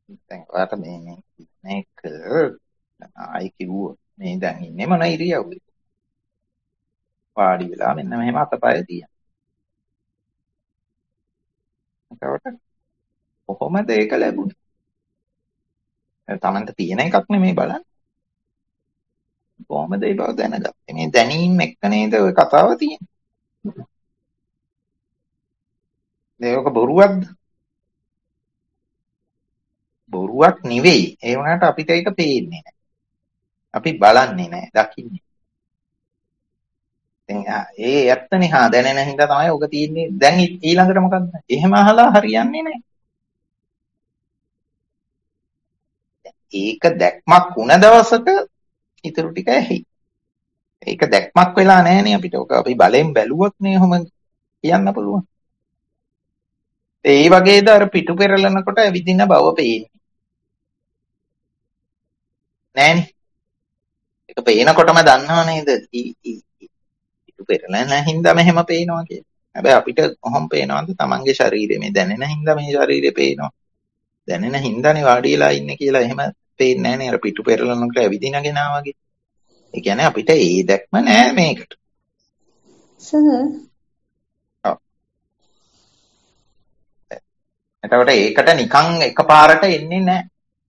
දැන් ඔයාට මේ මේක ආයි කිව්වොත් මේ දැන් ඉන්නේ මොන ඉරියව්වේ? වාඩි වෙලා මෙන්න මෙහෙම අතපය තියන. එතකොට කොහොමද ඒක ලැබුණේ? තමන්ට තියෙන එකක් නෙමෙයි බලන්න. කොහොමද ඒ බව දැනගත්තේ? මේ දැනීම එක්ක නේද ඔය කතාව තියෙන්නේ. මේක බොරුවක්ද? බොරුවක් නෙවෙයි. ඒ වුණාට අපිට ඒක පේන්නේ නැහැ. අපි බලන්නේ නැහැ, දකින්නේ. දැන් ඒ ඇත්තනේ හා දැනෙන හින්දා තමයි ඔක තියෙන්නේ. දැන් ඊළඟට මොකද්ද? එහෙම අහලා හරියන්නේ නැහැ. ඒක දැක්මක් වුණ දවසක ඊටු ටික ඇහි. ඒක දැක්මක් වෙලා නැහනේ අපිට. ඔක අපි බලෙන් බැලුවොත් නේ ඔහොම කියන්න පුළුවන්. ඒ වගේද අර පිටු පෙරලනකොට ඇවිදින බව පේන්නේ. නෑනේ. ඒක පේනකොටම දන්නව නේද? පිටු පෙරලන හින්දා මෙහෙම පේනවා කියලා. හැබැයි අපිට කොහොම පේනවද? Tamange ශරීරය මේ දැනෙන හින්දා මේ ශරීරය පේනවා. දැනෙන හින්දානේ වාඩි වෙලා ඉන්නේ කියලා එහෙම පේන්නේ නැහනේ. අර පිටු පෙරලනකොට ඇවිදින කෙනා වගේ. ඒ කියන්නේ අපිට ඒ දැක්ම නෑ මේකට. සර්. එතකොට ඒකට නිකන් එකපාරට එන්නේ නෑ.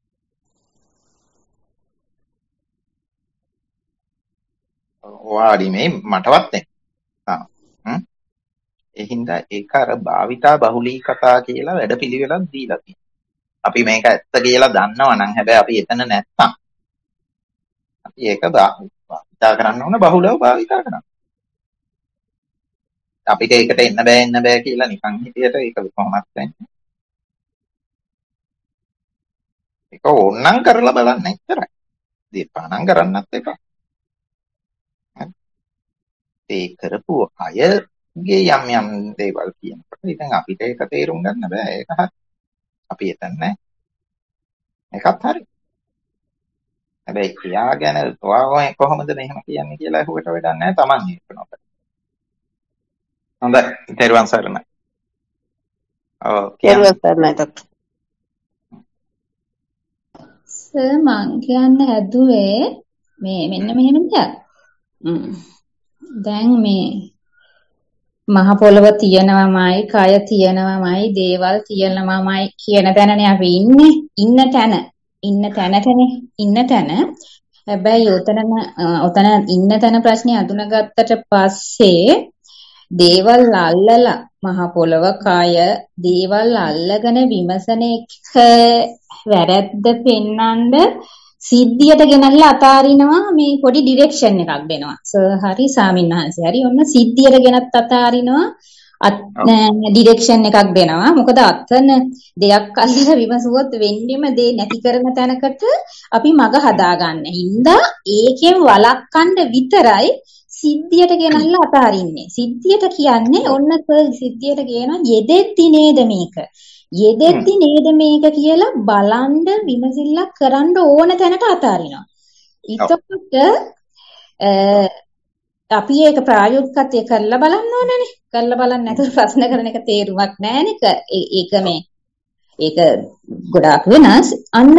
වාඩි මේ මටවත් නේ. ඒ හින්දා ඒක අර භාවිතා බහුලී කතා කියලා වැඩපිළිවෙලක් දීලා තියෙනවා. අපි මේක ඇත්ත කියලා දන්නවා නම් හැබැයි අපි එතන නැත්තම් අපි ඒක භාවිතා කරන්න ඕන බහුලව භාවිතා කරන්න. අපිට ඒකට එන්න බෑ කියලා නිකන් හිතියට ඒක කොහොමද වෙන්නේ? ඒක ඕනනම් කරලා බලන්න ඉතරයි. දීපානම් කරන්නත් එපා. ඒ කරපු අයගේ යම් දේවල් කියනකොට ඉතින් අපිට ඒක තේරුම් ගන්න බෑ. ඒක හරි. අපි එතන නෑ. ඒකත් හරි. හැබැයි එයා ගැන ඔයා කොහොමද මෙහෙම කියන්නේ කියලා අහුවට වැඩක් නැහැ. Taman හිතනවා. හොඳයි. තෙරුවන් සරණයි. ඔව්. තෙරුවන් සරණයි ඩොක්ටර්. සර් මං කියන්න හැදුවේ මේ මෙන්න මෙහෙම දෙයක්. දැන් මේ මහ පොළව තියෙනවමයි, කය තියෙනවමයි, දේවල් තියෙනවමයි කියන තැනනේ අපි ඉන්නේ. ඉන්න තැන. හැබැයි ඔතන ඉන්න තැන ප්‍රශ්නේ අඳුනගත්තට පස්සේ දේවල් අල්ලලා මහ පොළව කය දේවල් අල්ලගෙන විමසන එක වැරද්ද පෙන්නඳ සිද්ධියට ගෙනල්ලා අතාරිනවා මේ පොඩි ඩිරෙක්ෂන් එකක් දෙනවා. සර් හරි සාමින්හන්සේ හරි ඔන්න සිද්ධියට ගෙනත් අතාරිනවා ඩිරෙක්ෂන් එකක් දෙනවා. මොකද අතන දෙයක් අල්ලලා විමසුවොත් වෙන්නේම දේ නැති කරන තැනකට අපි මග හදාගන්න. හින්දා ඒකෙන් වළක්වන්න විතරයි සිද්ධියට ගෙනල්ලා අතාරින්නේ. සිද්ධියට කියන්නේ ඔන්න සිද්ධියට කියනවා යෙදෙද්දි නේද මේක. යෙදෙද්දි නේද මේක කියලා බලන්න විමසිල්ලක් කරන්න ඕන තැනට අතාරිනවා. එතකොට අපි ඒක ප්‍රායෝගිකත්වය කරලා බලන්න ඕනනේ. කරලා බලන්න නැතුව ප්‍රශ්න කරන එක තේරුමක් නැහැනේ. ඒක ගොඩාක් වෙනස්. අන්න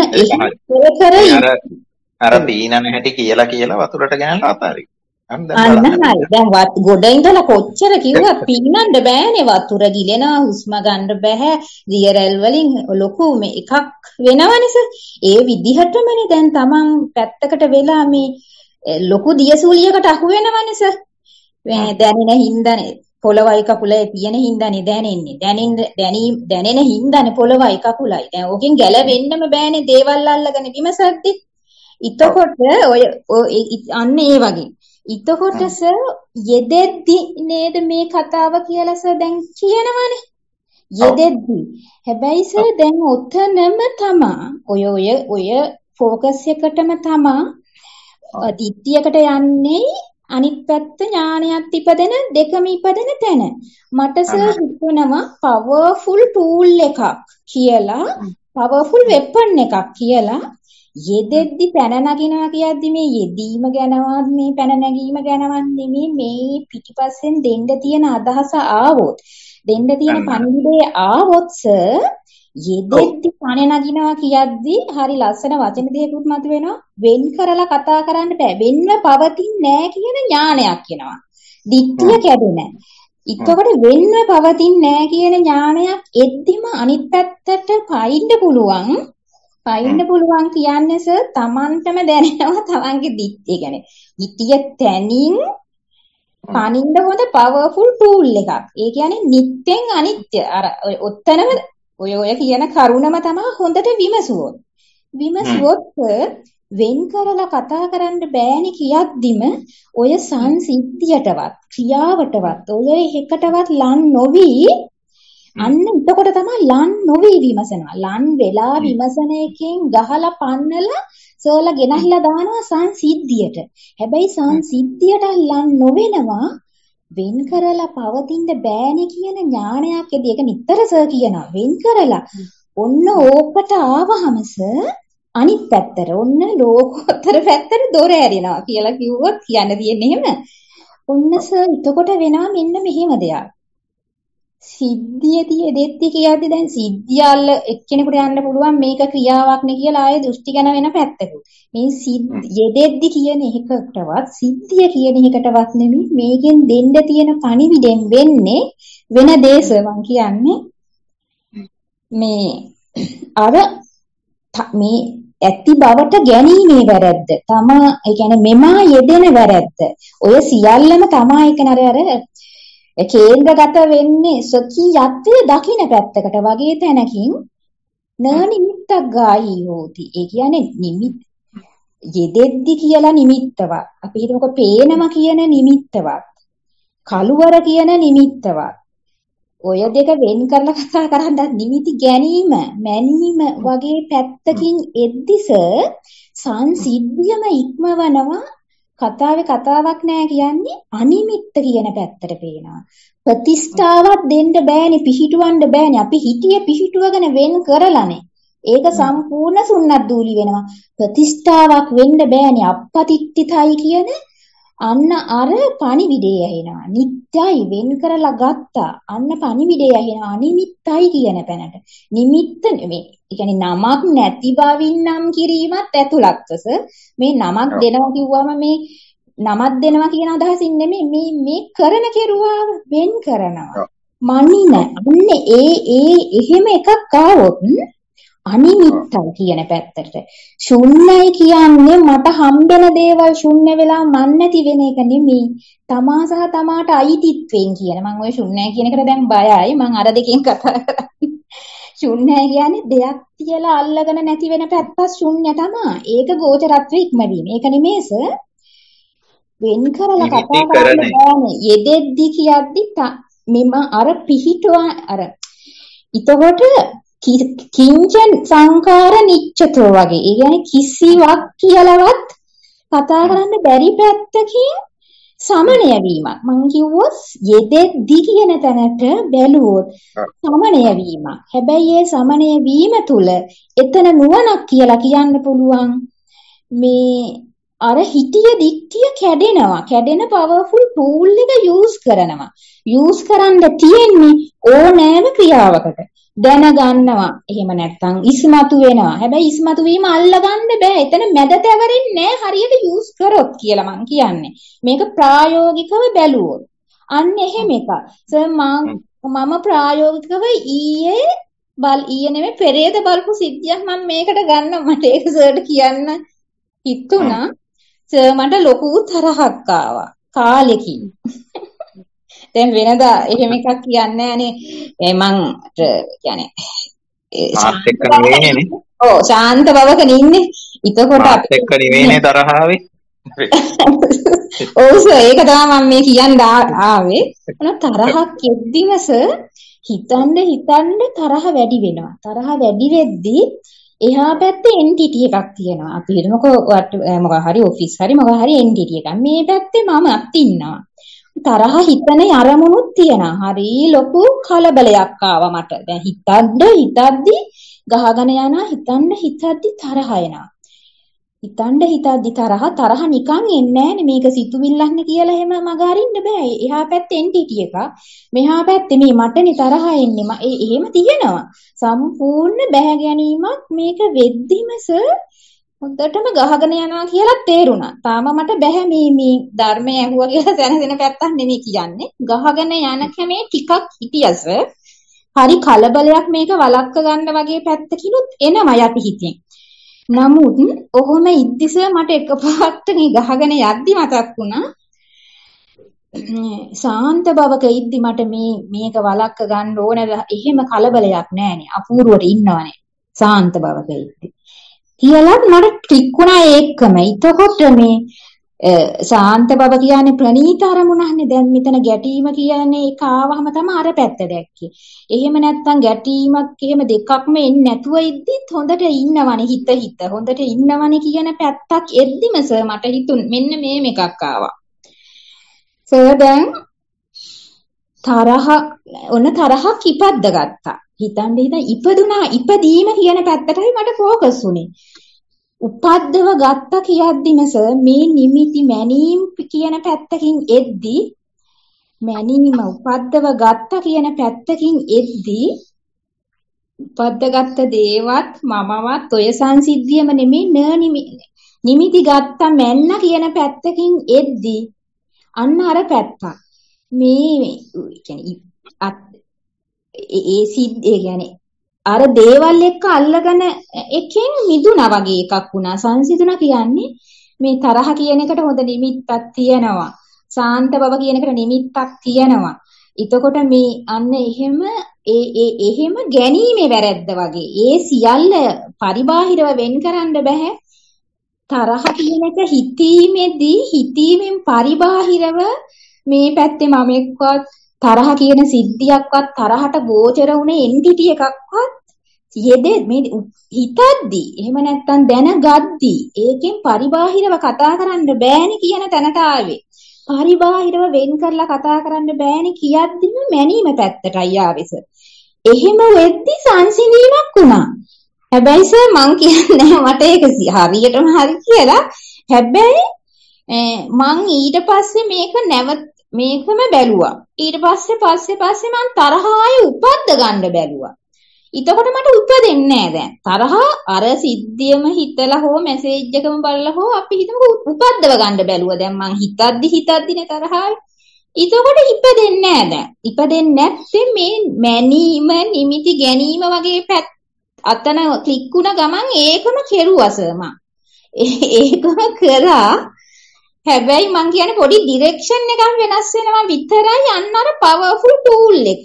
අර පීනන හැටි කියලා වතුරට ගෙනල්ලා අතාරිනවා. අන්න හරි. දැන් ගොඩ ඉඳලා කොච්චර කිව්වත් පින්නන්න බෑනේ. වතුර ගිලෙනවා, හුස්ම ගන්න බෑ. දියරැල් වලින් ලොකු මේ එකක් වෙනවනේ. ඒ විදිහටමනේ දැන් තමන් පැත්තකට වෙලා මේ ලොකු දියසූලියකට අහු වෙනවනේ සර්. මේ දැනෙන හින්දානේ පොළවයි කකුලයි තියෙන හින්දානේ දැනෙන්නේ. දැනෙන හින්දානේ පොළවයි කකුලයි. දැන් ඕකෙන් ගැලවෙන්නම බෑනේ දේවල් අල්ලගෙන විමසද්දි. එතකොට ඔය අන්න ඒ වගේ. එතකොට සර් යෙදෙද්දි නේද මේ කතාව කියලා සර් දැන් කියනවනේ. යෙදෙද්දි. හැබැයි සර් දැන් ඔතනම තමා ඔය ફોකස් එකටම තමා දිට්ඨියකට යන්නේ අනිත් පැත්ත ඥානයත් ඉපදෙන දෙකම ඉපදෙන තැන. මට සර් හිතෙනවා පවර්ෆුල් ටූල් එකක් කියලා, පවර්ෆුල් වෙපන් එකක් කියලා යෙදෙද්දි පැන නගිනවා කියද්දි මේ යෙදීම ගැනවත් මේ පැන නැගීම ගැනවත් නෙමෙයි මේ පිටිපස්සෙන් දෙන්න තියෙන අදහස ආවොත් දෙන්න තියෙන පණිවිඩය ආවොත් සර් යෙදෙද්දි කන නගිනවා කියද්දි හරි ලස්සන වචන දෙකකුත් මතුවෙනවා. වෙන් කරලා කතා කරන්න බෑ. වෙන්ව පවතින්නේ නෑ කියන ඥානයක් එනවා. දිට්ඨිය කැඩෙන. ඊටකොට වෙන්ව පවතින්නේ නෑ කියන ඥානයක් එද්දිම අනිත් පැත්තට පයින්න පුළුවන්. පයින්න පුළුවන් කියන්නේ සර් Tamanටම දැනෙනවා තමන්ගේ දිට්ඨිය ගැන. දිට්ඨිය තැනින් පනින්න හොඳ පවර්ෆුල් ටූල් එකක්. ඒ කියන්නේ නිත්‍යෙන් අනිත්‍ය. අර ඔත්තනම ඔය කියන කරුණම තමයි හොඳට විමසුවොත් වෙන් කරලා කතා කරන්න බෑනේ කියද්දිම ඔය සංසිද්ධියටවත් ක්‍රියාවටවත් ඔය එකටවත් ලන් නොවි අන්න එතකොට තමයි ලන් නොවි විමසනවා. ලන් වෙලා විමසන එකෙන් ගහලා පන්නලා සෝලා ගෙනහිලා දානවා සංසිද්ධියට. හැබැයි සංසිද්ධියට ලන් නොවෙනවා වෙන් කරලා පවතින්න බෑනේ කියන ඥානයක් එදී ඒක නිතර සර් කියනවා. වෙන් කරලා ඔන්න ඕකට ආවහම සර් අනිත් පැත්තට ඔන්න ලෝකෝත්තර පැත්තට දොර ඇරිනවා කියලා කිව්වොත් කියන්න තියෙන්නේ එහෙම. ඔන්න සර් එතකොට වෙනවා මෙන්න මෙහෙම දෙයක්. සිද්ධියදී දෙත්ති කියද්දි දැන් සිද්ධියල්ල එක්කෙනෙකුට යන්න පුළුවන් මේක ක්‍රියාවක් නේ කියලා ආයේ දෘෂ්ටි ගැන වෙන පැත්තකුත්. මේ යෙදෙද්දි කියන එකකටවත් සිද්ධිය කියන එකටවත් නෙමෙයි මේකෙන් දෙන්න තියෙන පණිවිඩෙන් වෙන්නේ වෙන දේශ මං කියන්නේ මේ අර මේ ඇති බවට ගැනීමේ වැරද්ද තමා ඒ කියන්නේ මෙමා යෙදෙන වැරද්ද ඔය සියල්ලම තමා එකන අර කේන්ද්‍රගත වෙන්නේ සොකීයත්වයේ දකින්න පැත්තකට වගේ තැනකින් නනිමිත්තක් ගාහි හෝති. ඒ කියන්නේ නිමිත් යෙදෙද්දි කියලා නිමිත්තවත් අපි හිතමුකෝ පේනවා කියන නිමිත්තවත් කලුවර කියන නිමිත්තවත් ඔය දෙක වෙන් කරලා කතා කරද්දී නිමිති ගැනීම මැනීම වගේ පැත්තකින් එද්දිස සංසිද්ධියම ඉක්මවනවා. කතාවේ කතාවක් නෑ කියන්නේ අනිමිත්ත කියන පැත්තට පේනවා. ප්‍රතිස්ථාවක් දෙන්න බෑනේ පිහිටවන්න බෑනේ. අපි හිතිය පිහිටුවගෙන වෙන් කරලානේ. ඒක සම්පූර්ණ සුන්නත් දූලි වෙනවා. ප්‍රතිස්ථාවක් වෙන්න බෑනේ. අපපතිට්ඨිතයි කියන අන්න අර පණිවිඩය ඇහෙනවා. නිත්‍යයි වෙන් කරලා ගත්තා. අන්න පණිවිඩය ඇහෙනවා. අනිමිත්තයි කියන තැනට. නිමිත්ත නෙමෙයි. ඒ කියන්නේ නමක් නැති බවින් නම් කිරීමත් ඇතුළත්වස මේ නමක් දෙනවා කිව්වම මේ නමක් දෙනවා කියන අදහසින් නෙමෙයි මේ කරන කෙරුවා වෙන් කරනවා. මනින අන්න එහෙම එකක් ආවොත් අනිමිත්තයි කියන පැත්තට ශුන්‍යයි කියන්නේ මට හම්බෙන දේවල් ශුන්‍ය වෙලා මන් නැති වෙන එක නෙමෙයි තමා සහ තමාට අයිතිත්වයෙන් කියන මම ওই ශුන්‍යයි කියන එකට දැන් බයයි මම අර දෙකෙන් කතා කරන්නේ ශුන්‍යයි කියන්නේ දෙයක් තියලා අල්ලගෙන නැති වෙන පැත්තත් ශුන්‍ය තමයි ඒක ගෝචරත්වයේ ඉක්මවීම ඒක නෙමේස වෙන් කරලා කතා කරන්න බෑනේ යෙදෙද්දි කියද්දි මෙම අර පිහිටුවා අර ඊතකොට කිංචන් සංකාර නිච්චතෝ වගේ. ඒ කියන්නේ කිසිවක් කියලාවත් කතා කරන්න බැරි පැත්තකින් සමනය වීමක්. මම කිව්වොත් යෙදෙද්දි කියන තැනට බැලුවොත් සමනය වීමක්. හැබැයි ඒ සමනය වීම තුල එතන නුවණක් කියලා කියන්න පුළුවන්. මේ අර හිතිය දික්තිය කැඩෙනවා. කැඩෙන පවර්ෆුල් ටූල් එක යූස් කරනවා. යූස් කරන්න තියෙන්නේ ඕනෑම ක්‍රියාවකට. දැනගන්නවා. එහෙම නැත්නම් ඉස්මතු වෙනවා. හැබැයි ඉස්මතු වීම අල්ලගන්න බෑ. එතන මැද තැවරෙන්නේ නැහැ හරියට යූස් කරොත් කියලා මං කියන්නේ. මේක ප්‍රායෝගිකව බැලුවොත්. අන්න එහෙම එකක්. මම ප්‍රායෝගිකව ඊයේ නෙමෙයි පෙරේද බලපු සිද්ධියක් මම මේකට ගන්න මට ඒක සර්ට කියන්න හිතුණා. මට ලොකු තරහක් ආවා කාලෙකින්. දැන් වෙනදා එහෙම එකක් කියන්නේ නෑනේ මං කියන්නේ මාත් එක්ක නෙවෙයිනේ. ඔව් ශාන්ත බවක ඉන්නේ. එතකොට මාත් එක්ක නෙවෙයිනේ තරහාවේ. ඔව් සර් ඒක තමයි මම මේ කියන්න ආවේ. තරහක් එද්දිමස හිතන්න තරහ වැඩි වෙනවා. තරහ වැඩි වෙද්දී එහා පැත්තේ එන්ටිටි එකක් තියෙනවා. අපි හිතමුකෝ මොකක් හරි ඔෆිස් හරි මොකක් හරි එන්ටිටි එකක්. මේ පැත්තේ මමත් ඉන්නවා. තරහ හිතන අරමුණුත් තියෙනවා. හරි ලොකු කලබලයක් ආවා මට. දැන් හිතද්දි ගහගෙන යනවා හිතද්දි තරහ එනවා. හිතන්න හිතද්දි තරහ නිකන් එන්නේ නැහනේ මේක සිතුවිල්ලන්නේ කියලා එහෙම මග අරින්න බෑ. එහා පැත්තේ එන්ටිටි එකක්. මෙහා පැත්තේ මේ මටනේ තරහ එන්නේ. එහෙම තියෙනවා. සම්පූර්ණ බැහැ ගැනීමක් මේක වෙද්දිම සර් හොඳටම ගහගෙන යනවා කියලා තේරුණා. තාම මට බැහැ මේ ධර්මය ඇහුවා කියලා දැනගෙන පැත්තක් නෙමෙයි කියන්නේ. ගහගෙන යන කමේ ටිකක් හිටියස හරි කලබලයක් මේක වළක්ව ගන්න වගේ පැත්තකිනුත් එනවා යටි හිතෙන්. නමුත් ඔහොම ඉද්දිස මට එකපාරට මේ ගහගෙන යද්දි මතක් වුණා සාන්ත බවක ඉද්දි මට මේක වළක්ව ගන්න ඕනද එහෙම කලබලයක් නැහැනේ අපූර්වට ඉන්නවනේ සාන්ත බවක ඉද්දි කියලා මට ක්ලික් වුණා ඒකම. එතකොට මේ සාන්ත බව කියන්නේ ප්‍රණීත අරමුණක්නේ. දැන් මෙතන ගැටීම කියන්නේ ඒක ආවම තමයි අර පැත්ත දැක්කේ. එහෙම නැත්නම් ගැටීමක් එහෙම දෙකක්ම එන්නේ නැතුව ඉද්දිත් හොඳට ඉන්නවනේ හිත හොඳට ඉන්නවනේ කියන පැත්තක් එද්දිම සර් මට හිතුන් මෙන්න මේ එකක් ආවා. සර් දැන් තරහක් ඉපද්ද ගත්තා. හිතන්න ඉපදුනා ඉපදීම කියන පැත්තටයි මට ફોකස් උනේ. උපද්දව ගත්ත කියද්දිම සර් මේ නිමිති මැනීම් කියන පැත්තකින් එද්දි මැනීම උපද්දව ගත්ත කියන පැත්තකින් එද්දි උපද්දගත්ත දේවත් මමවත් ඔය සංසිද්ධියම නෙමෙයි නිමිති ගත්ත මැන්න කියන පැත්තකින් එද්දි අන්න අර පැත්ත මේ කියන්නේ ඒ කියන්නේ අර දේවල් එක්ක අල්ලගෙන එකෙන් මිදුණා වගේ එකක් වුණා. සංසිඳුණා කියන්නේ මේ තරහ කියන එකට හොඳ නිමිත්තක් තියෙනවා. සාන්ත බව කියන එකට නිමිත්තක් තියෙනවා. එතකොට මේ අන්න එහෙම ගැනීමේ වැරද්ද වගේ. ඒ සියල්ල පරිබාහිරව වෙන් කරන්න බෑ. තරහ කියන එක හිතීමෙන් පරිබාහිරව මේ පැත්තේ මම එක්කවත් තරහ කියන සිද්ධියක්වත් තරහට ගෝචර වුණේ එන්ටිටි එකක්වත් මේ හිතද්දි එහෙම නැත්තම් දැනගද්දි ඒකෙන් පරිබාහිරව කතා කරන්න බෑනේ කියන තැනට ආවේ. පරිබාහිරව වෙන් කරලා කතා කරන්න බෑනේ කියද්දිම මැනීම පැත්තටයි ආවෙස. එහෙම වෙද්දි සංසිඳීමක් වුණා. හැබැයි සර් මං කියන්නේ මට ඒක හරියටම හරි කියලා. හැබැයි මං ඊට පස්සේ මේකම බැලුවා. ඊට පස්සේ මං තරහ ආයේ උපද්ද ගන්න බැලුවා. එතකොට මට උපදින්නේ නැහැ දැන්. තරහ අර සිද්ධියම හිතලා හෝ මැසේජ් එකම බලලා හෝ අපි හිතමුකෝ උපද්දව ගන්න බැලුවා. දැන් මං හිතද්දිනේ තරහ ආවේ. එතකොට ඉපදෙන්නේ නැහැ දැන්. ඉපදෙන්නේ නැත්තේ මේ මැනීම නිමිති ගැනීම වගේ අතන ක්ලික් වුණ ගමන් ඒකම කෙරුවා සර් මං. ඒකම කරා. හැබැයි මං කියන්නේ පොඩි ඩිරෙක්ෂන් එකක් වෙනස් වෙනවා විතරයි අන්න අර පවර්ෆුල් ටූල් එක.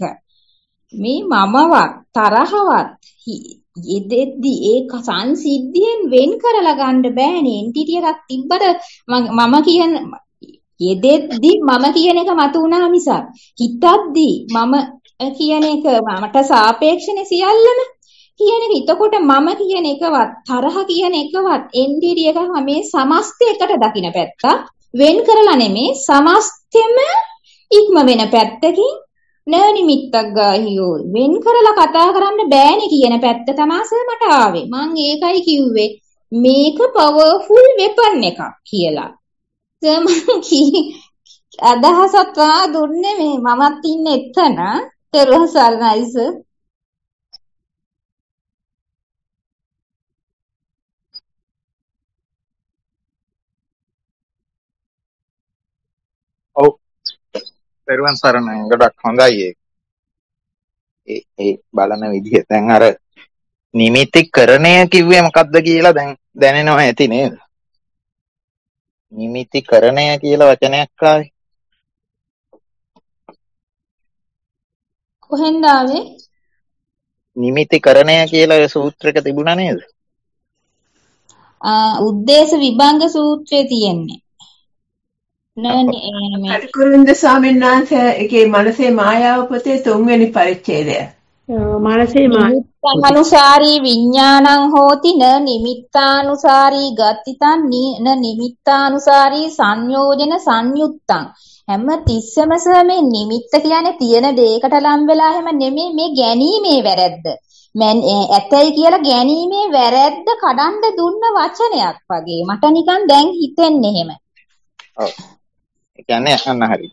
මේ මමවත් තරහවත් යෙදෙද්දි ඒක සංසිද්ධියෙන් වෙන් කරලා ගන්න බෑනේ. එන්ටිටි එකක් තිබ්බට මම කියන යෙදෙද්දි මම කියන එක මත උනා මිසක් හිතද්දි මම කියන එක මට සාපේක්ෂනේ සියල්ලම කියන එක. එතකොට මම කියන එකවත් තරහ කියන එකවත් එන්ටිටි එකක් මේ සමස්තයකට දකින්න පැත්ත වෙන් කරලා නෙමේ සමස්තෙම ඉක්ම වෙන පැත්තකින් නිමිත්තක් ගාහියෝ වෙන් කරලා කතා කරන්න බෑනේ කියන පැත්ත තමයි සර් මට ආවේ. මං ඒකයි කිව්වේ මේක පවර්ෆුල් වෙපන් එකක් කියලා. සර් මං අදහසක් දුන්නේ මේ මමත් ඉන්නේ එතන. පෙරවන් සරණයි සර්. ඔව් පෙරවන් සරණයි ගොඩක් හොඳයි ඒ බලන විදිය. දැන් අර නිමිතිකරණය කිව්වේ මොකක්ද කියලා දැන් දැනෙනවා ඇති නේද? නිමිතිකරණය කියලා වචනයක් ආවේ කොහෙන්ද ආවේ? නිමිතිකරණය කියලා සූත්‍රයක තිබුණා නේද? උද්දේශ විභංග සූත්‍රයේ තියෙන්නේ. කටුකුරුන්ද ස්වාමීන් වහන්සේගේ මනසේ මායාව පොතේ 3 වෙනි පරිච්ඡේදය. මනසේ අනුසාරී විඥානං හෝති න නිමිත්තානුසාරී ගතිතං න නිමිත්තානුසාරී සංයෝජන සංයුත්තං. හැම තිස්සම මේ නිමිත්ත කියන්නේ තියෙන දෙයකට ලම් වෙලා හැම නෙමෙයි මේ ගැනීමේ වැරද්ද. ඇතයි කියලා ගැනීමේ වැරැද්ද කඩන්න දුන්න වචනයක් වගේ මට නිකන් දැන් හිතෙන්නේ එහෙම. ඔව්. ඒ කියන්නේ අන්න හරි.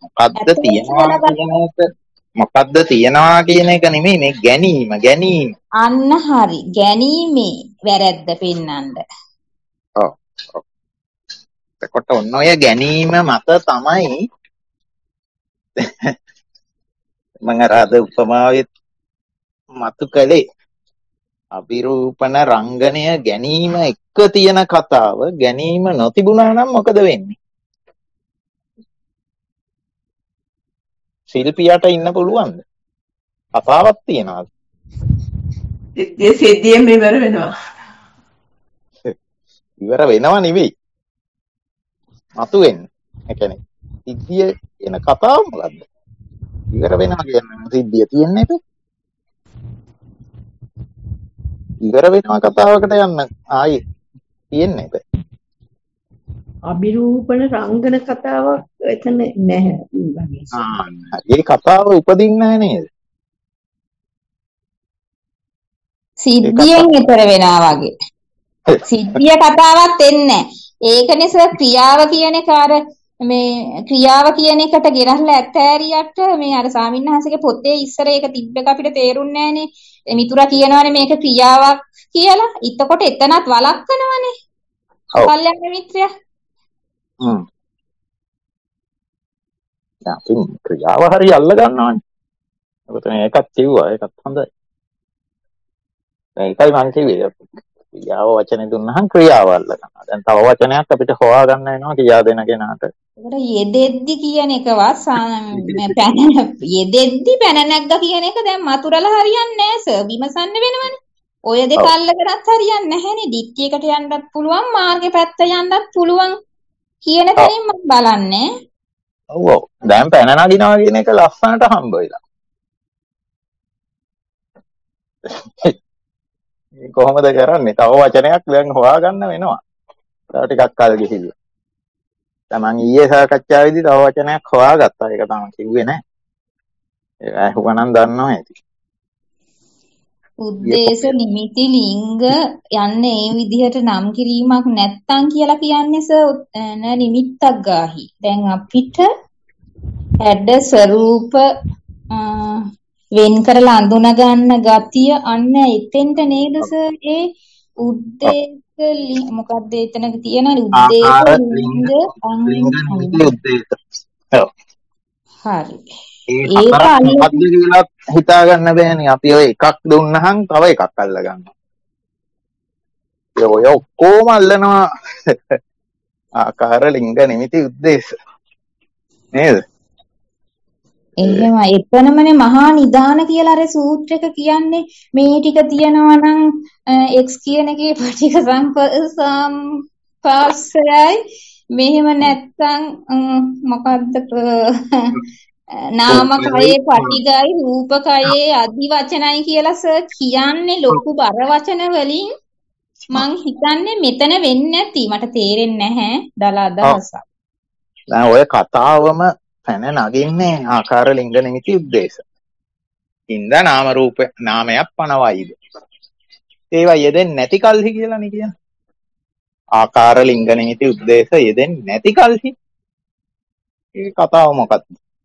මොකද්ද තියනවා කියන එක නෙමෙයි මේ ගැනීම. අන්න හරි. ගැනීමේ වැරැද්ද පෙන්වන්න. ඔව්. එතකොට ඔන්න ඔය ගැනීම මත තමයි මම අර උපමාවෙත් මතු කළේ අභිරූපණ රංගනය ගැනීම එක්ක තියෙන කතාව ගැනීම නොතිබුණා නම් මොකද වෙන්නේ? ශිල්පියාට ඉන්න පුළුවන්ද? කතාවක් තියනවාද? ඒ සිද්ධියෙන් ඉවර වෙනවා. ඉවර වෙනව නෙවෙයි. මතු වෙන්නේ. ඒ කියන්නේ සිද්ධිය කියන කතාව මොකද්ද? ඉවර වෙනවා කියන්නේ සිද්ධිය තියන්නේ නැත. ඉවර වෙනවා කතාවකට යන්න ආයේ තියෙන්නේ නැහැ. අභිරූපණ රංගන කතාවක් එතන නැහැ. ඒ කතාව උපදින්නේ නැහැ නේද? සිද්ධියෙන් ඈතර වෙනවා වගේ. සිද්ධිය කතාවක් එන්නේ. ඒකනේ සර් ක්‍රියාව කියන එක අර මේ ක්‍රියාව කියන එකට ගෙනහලා ඇත්තෑරියට මේ අර සාමින්හාසගේ පොතේ ඉස්සර ඒක තිබ්බක අපිට තේරුන්නේ නැහනේ. මිතුරා කියනවානේ මේක ක්‍රියාවක් කියලා. එතකොට එතනත් වළක්වනවනේ. කල්යන්න මිත්‍රයා. දැන් ක්‍රියාව හරි අල්ල ගන්නවානේ. ඔබ තමයි එකක් කිව්වා. ඒකත් හොඳයි. ඒකයි මම කිව්වේ. ක්‍රියාව වචනේ දුන්නාම ක්‍රියාව අල්ල ගන්නවා. දැන් තව වචනයක් අපිට හොයාගන්න වෙනවා කියා දෙන කෙනාට. ඒකට යෙදෙද්දි කියන එකවත් යෙදෙද්දි පැන නැග්ග කියන එක දැන් මතුරලා හරියන්නේ නැහැ සර්. විමසන්න වෙනවනේ. ඔය දෙක අල්ලගෙනත් හරියන්නේ නැහැනේ. දික්තියකට යන්නත් පුළුවන්, මාර්ගේ පැත්ත යන්නත් පුළුවන් කියන තැනින් මම බලන්නේ. ඔව්. දැන් පැන නගිනවා කියන එක ලස්සනට හම්බ වෙලා. කොහොමද කරන්නේ? තව වචනයක් දැන් හොයාගන්න වෙනවා. තව ටිකක් කල් ගිහිල්ලා. තමන් ඊයේ සාකච්ඡාවේදී තව වචනයක් හොයාගත්තා. ඒක තමයි කිව්වේ නෑ. ඒක අහුවනම් දන්නවා ඇති. උද්දේශ නිමිති ලිංග යන්නේ ඒ විදිහට නම් කිරීමක් නැත්තම් කියලා කියන්නේ සර් නිමිත්තක් ගාහි. දැන් අපිට හැඩ ස්වરૂප වෙන් කරලා අඳුන ගන්න ගතිය අන්න එතෙන්ට නේද සර් ඒ උද්දේශ මොකක්ද එතන තියෙන උද්දේශ ලිංග හරි. ඒක මොකද්ද කියලා හිතා ගන්න බෑනේ. අපි ඔය එකක් දුන්නහම තව එකක් අල්ල ගන්නවා. ඒ ඔය ඔක්කොම අල්ලනවා ආකාර ලිංග නිමිති උද්දේශ. නේද? එහෙමයි. එතනමනේ මහා නිදාන කියලා අර සූත්‍රයක කියන්නේ මේ ටික තියනවා නම් x කියන එකේ පටික සම්පස්සයයි මෙහෙම නැත්තම් මොකද්ද නාමකයේ පටිගයි රූපකයේ අදි වචනයි කියලා සර් කියන්නේ ලොකු බර වචන වලින් මං හිතන්නේ මෙතන වෙන්නේ නැති මට තේරෙන්නේ නැහැ දල අදහසක්. දැන් ඔය කතාවම පැන නගින්නේ ආකාර ලිංග නිමිති උද්දේශ. ඉඳ නාම රූප නාමයක් පනවයිද. ඒවා යෙදෙන්නේ නැති කල්හි කියලානේ කියන්නේ. ආකාර ලිංග නිමිති උද්දේශ යෙදෙන්නේ නැති කල්හි. ඒ කතාව මොකක්ද?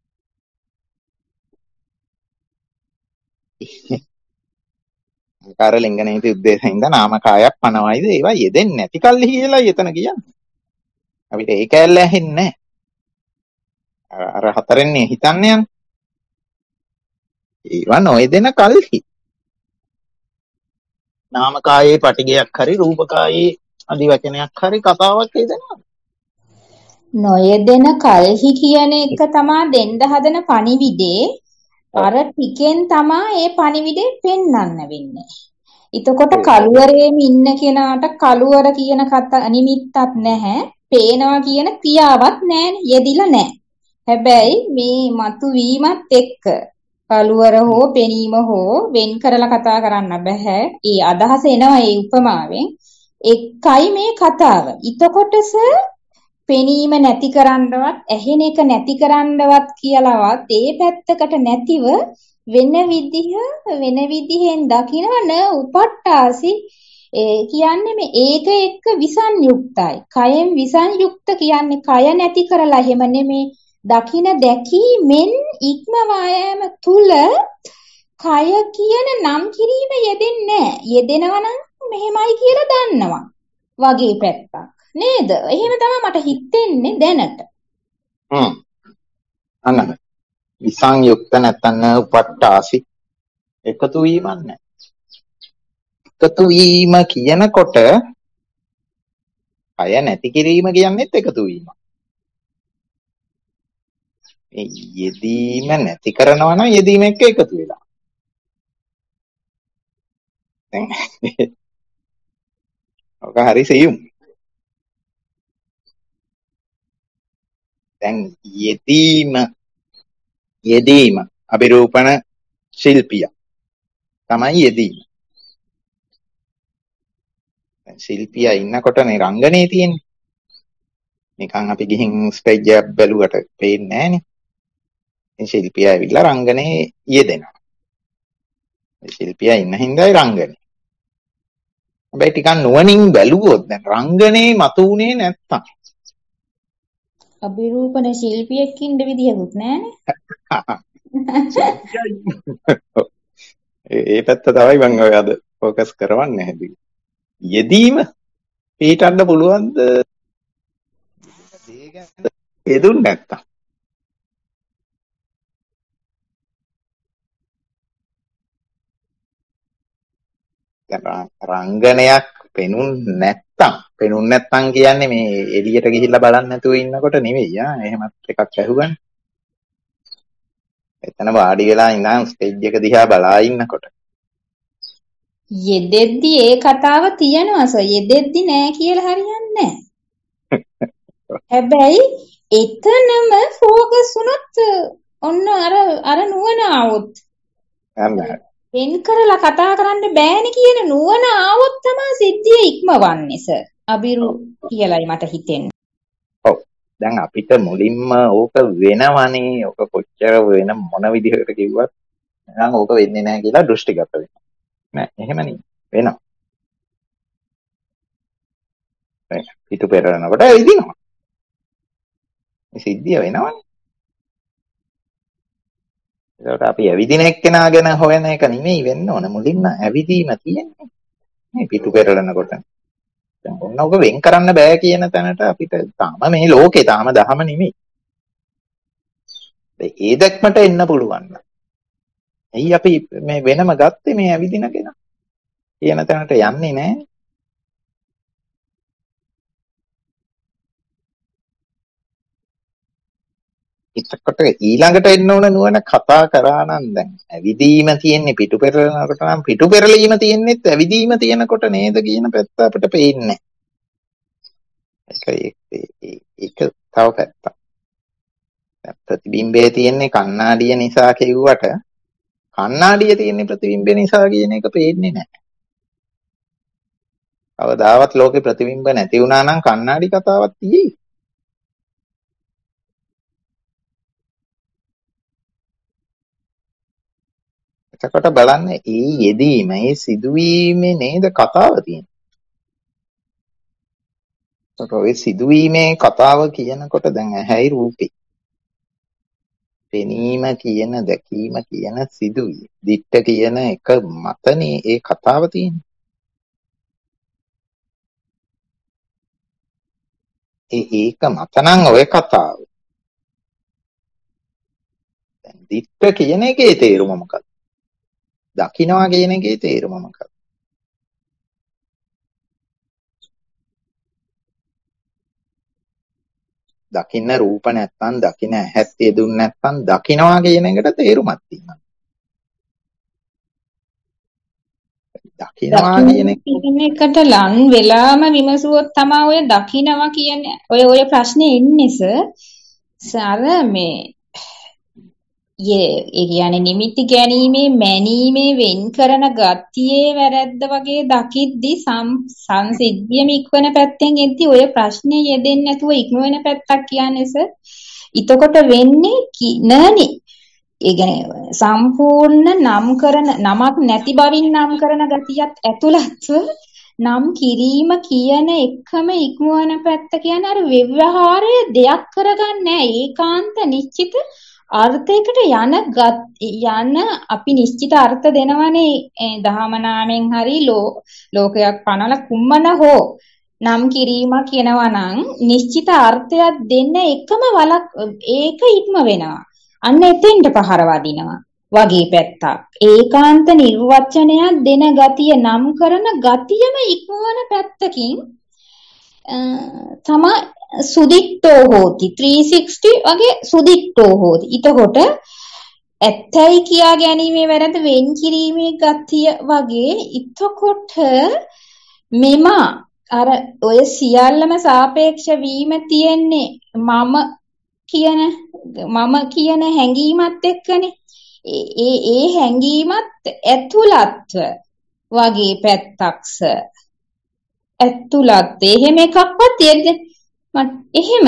ආකාර ලිංග නිමිති උද්දේශයෙන් ඉඳ නාමකායක් පනවයිද ඒවා යෙදෙන්නේ නැති කල්හි කියලා එතන කියන්නේ. අපිට ඒක ඇල්ල ඇහෙන්නේ නැහැ. අර හතරෙන්නේ හිතන්නේ යන්නේ. ඒවා නොයෙදෙන කල්හි. නාමකායේ පටිගයක් හරි රූපකායේ අදි වචනයක් හරි කතාවක් හේදෙනවා. නොයෙදෙන කල්හි කියන එක තමා දෙන්න හදන පණිවිඩේ අර ටිකෙන් තමා ඒ පණිවිඩේ පෙන්වන්න වෙන්නේ. එතකොට කලුවරේම ඉන්න කෙනාට කලුවර කියන නිමිත්තක් නැහැ. පේනවා කියන ක්‍රියාවක් නැහැ. යෙදිලා නැහැ. හැබැයි මේ මතු වීමත් එක්ක කලුවර හෝ පෙනීම හෝ වෙන් කරලා කතා කරන්න බෑ. ඒ අදහස එනවා ඒ උපමාවෙන්. එකයි මේ කතාව. ඊටකොටස පෙනීම නැති කරන්නවත් ඇහෙන එක නැති කරන්නවත් කියලාවත් ඒ පැත්තකට නැතිව වෙන විදිහෙන් දකිනවන උපට්ඨාසි කියන්නේ මේ ඒක එක්ක විසංයුක්තයි. කයෙන් විසංයුක්ත කියන්නේ කය නැති කරලා එහෙම නෙමේ. දකින දැකීමෙන් ඉක්මවා යෑම තුල කය කියන නම් කිරීම යෙදෙන්නේ නැහැ. යෙදෙනවා නම් මෙහෙමයි කියලා දන්නවා. වගේ පැත්තක්. නේද? එහෙම තමයි මට හිතෙන්නේ දැනට. අන්න විසංයුක්ත නැත්නම් උපට්ඨාසි එකතු වීමක් නැහැ. එකතු වීම කියනකොට කය නැති කිරීම කියන්නේත් එකතු වීම. මේ යෙදීම නැති කරනවා නම් යෙදීම එක්ක එකතු වෙලා. දැන් ඔක හරි සියුම්. දැන් යෙදීම අභිරූපණ ශිල්පිය තමයි යෙදීම. දැන් ශිල්පියා ඉන්නකොටනේ රංගනේ තියෙන්නේ. නිකන් අපි ගිහින් ස්ටේජ් එකක් බැලුවට පේන්නේ නැහනේ. ඒ ශිල්පියා ඇවිල්ලා රංගනේ යෙදෙනවා. ඒ ශිල්පියා ඉන්න හින්දායි රංගනේ. හැබැයි ටිකක් නුවණින් බැලුවොත් දැන් රංගනේ මතුනේ නැත්තම් අභිරූපණ ශිල්පියෙක් ඉන්න විදියකුත් නැහනේ. ඒ පැත්ත තමයි මම ඔය අද ફોකස් කරවන්නේ හැදී. යෙදීම පිටන්න පුළුවන්ද? යෙදුන් නැත්තම්. දැන් රංගනයක් පෙනුන් නැත්තම් කියන්නේ මේ එළියට ගිහිල්ලා බලන්න නැතුව ඉන්නකොට නෙවෙයි එහෙමත් එකක් ඇහුවනේ. එතන වාඩි වෙලා ඉඳන් ස්ටේජ් එක දිහා බලා ඉන්නකොට යෙදෙද්දි ඒ කතාව තියනවා යෙදෙද්දි නෑ කියලා හරියන්නේ නෑ. හැබැයි එතනම ફોකස් වුණොත් ඔන්න අර නුවණ આવොත් වෙන් කරලා කතා කරන්න බෑනේ කියන නුවණ આવොත් තමයි සිද්ධිය ඉක්මවන්නේ සර්. අබිරු කියලායි මට හිතෙන්නේ. ඔව්. දැන් අපිට මුලින්ම ඕක වෙනවනේ. ඕක කොච්චර වෙන මොන විදිහකට කිව්වත් නම් ඕක වෙන්නේ නැහැ කියලා දෘෂ්ටිගත වෙනවා. නෑ එහෙම නෙවෙයි. වෙනවා. පිටු පෙරලනකොට ඇවිදිනවා. මේ සිද්ධිය වෙනවනේ. ඒකට අපි ඇවිදින එක්කෙනා ගැන හොයන එක නෙමෙයි වෙන්න ඕන. මුලින්ම ඇවිදීම තියෙන්නේ. මේ පිටු පෙරලනකොට. දැන් ඔන්න ඔක වෙන් කරන්න බෑ කියන තැනට අපිට තාම මේ ලෝකේ තාම දහම නෙමෙයි. ඒ දැක්මට එන්න පුළුවන්. ඇයි අපි මේ වෙනම ගත්තේ මේ ඇවිදින කෙනා කියන තැනට යන්නේ නැහැ. එතකොට ඊළඟට එන්න ඕන නුවණ කතා කරා නම් දැන් ඇවිදීම තියෙන්නේ පිටු පෙරලනකොට නම් පිටු පෙරලීම තියෙන්නේත් ඇවිදීම තියෙනකොට නේද කියන පැත්ත අපිට පේන්නේ. ඒක තව පැත්තක්. ප්‍රතිබිම්බය තියෙන්නේ කණ්ණාඩිය නිසා කියුවට කණ්ණාඩිය තියෙන්නේ ප්‍රතිබිම්බය නිසා කියන එක පේන්නේ නැහැ. කවදාවත් ලෝකේ ප්‍රතිබිම්බ නැති වුණා නම් කණ්ණාඩි කතාවක් තියෙයි. එතකොට බලන්න ඒ යෙදීම ඒ සිදුවීමේ නේද කතාව තියෙන්නේ. එතකොට ඔය සිදුවීමේ කතාව කියනකොට දැන් ඇහැයි රූපේ. පෙනීම කියන දැකීම කියන සිදුවීම. දිට්ඨ කියන එක මතනේ ඒ කතාව තියෙන්නේ. ඒක මතනම් ඔය කතාව. දැන් දිට්ඨ කියන එකේ තේරුම මොකක්ද? දකින්නවා කියන එකේ තේරුම මොකක්ද? දකින්න රූප නැත්තම් දකින්න ඇහත් යෙදුන් නැත්තම් දකින්නවා කියන එකට තේරුමක් තියෙනවා. දකින්නවා කියන එකට ලං වෙලාම විමසුවොත් තමයි ඔය දකින්නවා කියන්නේ ඔය ප්‍රශ්නේ එන්නේ සර් මේ ඒ කියන්නේ නිමිති ගැනීමේ මැනීමේ වෙන් කරන ගතියේ වැරද්ද වගේ දකිද්දි සංසිද්ධියම ඉක්වන පැත්තෙන් එද්දි ඔය ප්‍රශ්නේ යෙදෙන්නේ නැතුව ඉක්ම වෙන පැත්තක් කියන්නේ සර්. එතකොට වෙන්නේ නෑනේ ඒ කියන්නේ සම්පූර්ණ නම් කරන නමක් නැති බවින් නම් කරන ගතියත් ඇතුළත්ව නම් කිරීම කියන එකම ඉක්මවන පැත්ත කියන්නේ අර ව්‍යවහාරය දෙයක් කරගන්නේ ඒකාන්ත නිශ්චිත අර්ථයකට යන අපි නිශ්චිත අර්ථ දෙනවනේ දහම නාමෙන් හරි ලෝකයක් පනල කුම්මන හෝ නම් කිරීමක් කියනවා නම් නිශ්චිත අර්ථයක් දෙන්න එකම ඒක ඉක්ම වෙනවා. අන්න එතෙන්ට පහර වදිනවා වගේ පැත්තක්. ඒකාන්ත නිර්වචනයක් දෙන ගතිය නම් කරන ගතියම ඉක්මවන පැත්තකින් තමයි සුදිට්ඨෝ හෝති 360 වගේ සුදිට්ඨෝ හෝති. ඊටකොට ඇත්තයි කියා ගැනීමේ වැරද්ද වෙන් කිරීමේ ගතිය වගේ ඊටකොට මෙම අර ඔය සියල්ලම සාපේක්ෂ වීම තියෙන්නේ මම කියන හැඟීමත් එක්කනේ. ඒ හැඟීමත් ඇතුළත්ව වගේ පැත්තක්ස ඇතුළත් එහෙම එකක්වත් එහෙම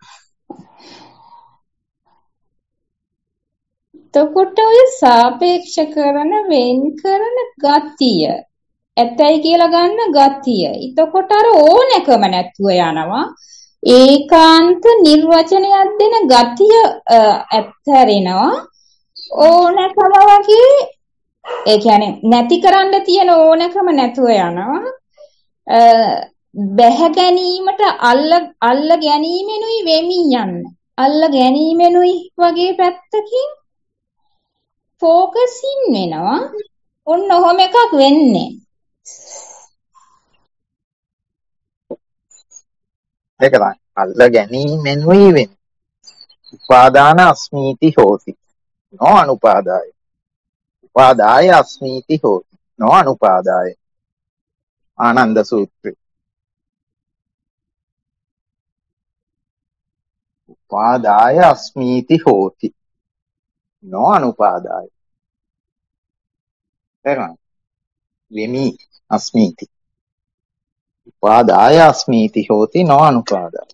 එතකොට ඔය සාපේක්ෂ කරන වෙන් කරන ගතිය ඇතයි කියලා ගන්න ගතිය. එතකොට අර ඕනකම නැතුව යනවා. ඒකාන්ත නිර්වචනයක් දෙන ගතිය ඇත්තරිනවා. ඕනකම වගේ ඒ කියන්නේ නැති කරන්න තියෙන ඕනකම නැතුව යනවා. බැහැ ගැනීමට අල්ල ගැනීමෙනුයි වෙමින් යන්න. අල්ල ගැනීමෙනුයි වගේ පැත්තකින් ફોකසින් වෙනවා. ඔන්න ඔහොම එකක් වෙන්නේ. ඒක තමයි අල්ල ගැනීමෙනුයි වෙන්නේ. උපාදාන අස්මීති හෝති නෝ අනුපාදාය. උපාදාය අස්මීති හෝති නෝ අනුපාදාය. ආනන්ද සූත්‍රය. උපාදාය අස්මීති හෝති නෝ අනුපාදාය. එරණ වෙමි අස්මීති. උපාදාය අස්මීති හෝති නෝ අනුපාදාය.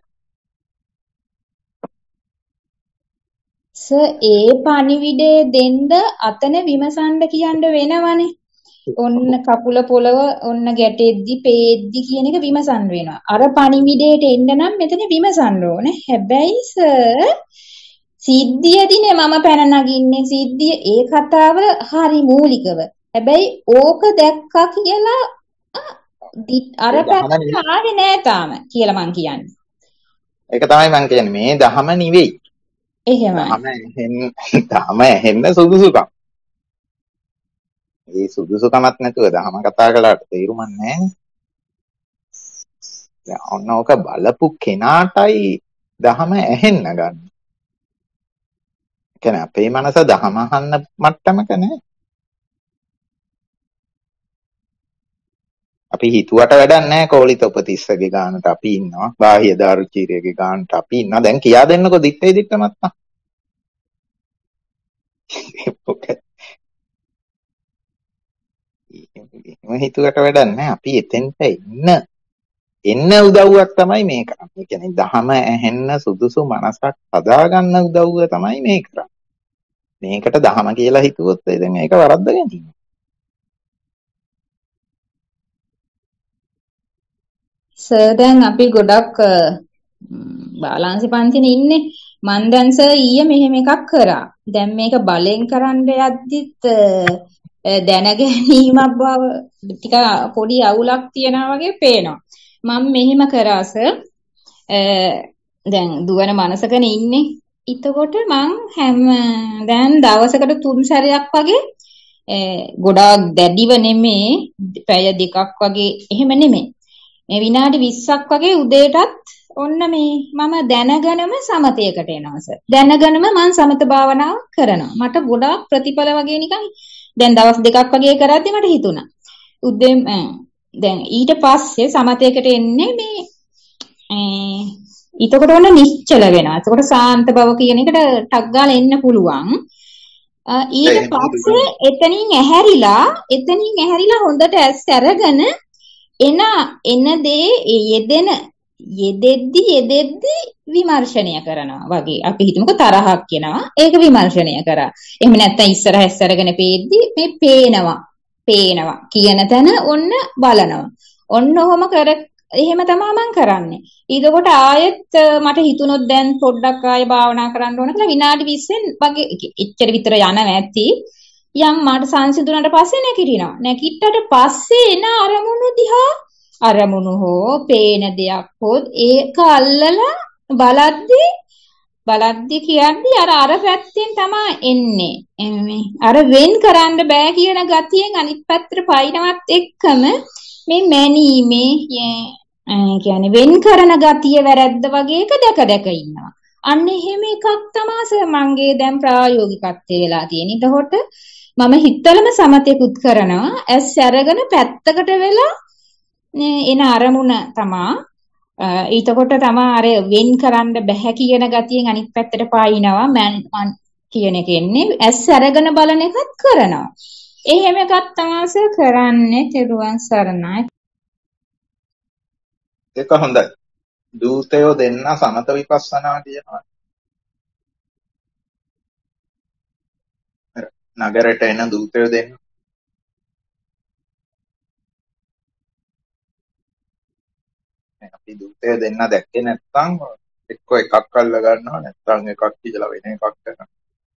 ඒ පණිවිඩය දෙන්න අතන විමසන්න කියන්න වෙනවනේ. ඔන්න කකුල පොළව ඔන්න ගැටෙද්දි පේද්දි කියන එක විමසන්න වෙනවා. අර පණිවිඩයට එන්න නම් මෙතන විමසන්න ඕනේ. හැබැයි සිද්ධියදීනේ මම පැන නගින්නේ සිද්ධිය ඒ කතාව හරි මූලිකව. හැබැයි ඕක දැක්කා කියලා අර පැත්ත ආවේ නෑ තාම කියලා මං කියන්නේ. ඒක තමයි මං කියන්නේ මේ දහම නෙවෙයි. එහෙමයි. දහම ඇහෙන්න සුදුසුකම්. මේ සුදුසුකමක් නැතුව දහම කතා කළාට තේරුමක් නැහැ. දැන් ඔන්න ඕක බලපු කෙනාටයි දහම ඇහෙන්න ගන්න. ඒ කියන්නේ අපේ මනස දහම අහන්න මට්ටමක නැහැ. අපි හිතුවට වැඩක් නැහැ. කෝලිත උපතිස්සගේ ගානට අපි ඉන්නවා. බාහ්‍ය දාරුචීරියගේ ගානට අපි ඉන්නවා. දැන් කියා දෙන්නකෝ දිත්තේ දිත්තමත් නා. එහෙම හිතුවට වැඩක් නැහැ. අපි එතෙන්ට එන්න උදව්වක් තමයි මේ කරන්නේ. ඒ කියන්නේ දහම ඇහෙන්න සුදුසු මනසක් හදාගන්න උදව්ව තමයි මේ කරන්නේ. මේකට දහම කියලා හිතුවොත් දැන් ඒක වරද්ද ගැනීම. දැන් අපි ගොඩක් බාලාංශ පන්තිනේ ඉන්නේ. මන් දැන් ඊයේ මෙහෙම එකක් කරා. දැන් මේක බලෙන් කරන්න යද්දිත් දැනගැනීමක් බව ටික පොඩි අවුලක් තියනවා වගේ පේනවා. මම මෙහෙම කරාස දැන් දුවන මනසකනේ ඉන්නේ. එතකොට මං දැන් දවසකට 3 සැරයක් වගේ ගොඩාක් දැඩිව නෙමේ පැය 2ක් වගේ එහෙම නෙමේ. මේ විනාඩි 20ක් වගේ උදේටත් ඔන්න මේ මම දැනගෙනම සමතයකට එනවා සර්. දැනගෙනම මම සමත භාවනාව කරනවා. මට ගොඩාක් ප්‍රතිඵල වගේ නිකන් දැන් දවස් 2ක් වගේ කරද්දි මට හිතුණා. උදේම දැන් ඊට පස්සේ සමතයකට එන්නේ මේ ඊටකොට ඔන්න නිශ්චල වෙනවා. ඒකට සාන්ත බව කියන එකට ටක් ගාලා එන්න පුළුවන්. ඊට පස්සේ එතනින් ඇහැරිලා හොඳට ඇස් අරගෙන එන දේ යෙදෙන යෙදෙද්දි විමර්ශනය කරනවා වගේ. අපි හිතමුකෝ තරහක් කියනවා. ඒක විමර්ශනය කරා. එහෙම නැත්නම් ඉස්සරහ ඉස්සරගෙන පේද්දි මේ පේනවා කියන තැන ඔන්න බලනවා. ඔන්න ඔහොම එහෙම තමයි මම කරන්නේ. ඊටකොට ආයෙත් මට හිතුනොත් දැන් පොඩ්ඩක් ආයෙ භාවනා කරන්න ඕන කියලා විනාඩි 20න් වගේ එච්චර විතර යනවා ඇති. යම් මට සංසිඳුණාට පස්සේ නැගිටිනවා. නැගිට්ටට පස්සේ එන අරමුණු හෝ පේන දෙයක් හෝ ඒක අල්ලලා බලද්දි කියද්දි අර පැත්තෙන් තමයි එන්නේ. අර වෙන් කරන්න බෑ කියන ගතියෙන් අනිත් පැත්තට පයින්නවත් එක්කම මේ මැනීමේ කියන්නේ වෙන් කරන ගතිය වැරද්ද වගේ එක දැක ඉන්නවා. අන්න එහෙම එකක් තමයි මගේ දැන් ප්‍රායෝගිකත්වයේ වෙලා තියෙන්නේ. එතකොට මම හිතලම සමතේකුත් කරනවා. ඇස් අරගෙන පැත්තකට වෙලා එන අරමුණ තමා ඊටකොට තමයි අර වෙන් කරන්න බෑ කියන ගතියෙන් අනිත් පැත්තට පායිනවා මන් කියන එක එන්නේ ඇස් අරගෙන බලන එකත් කරනවා. එහෙම එකක් තමයි කරන්නේ. තෙරුවන් සරණයි. ඒක හොඳයි. දූතයෝ දෙන්න සමත විපස්සනා කියනවා. නගරයට එන දූතයෝ දෙන්න. අපි දූතයෝ දෙන්න දැක්කේ නැත්නම් එක්ක එකක් අල්ල ගන්නවා නැත්නම් එකක් කියලා වෙන එකක් කරනවා.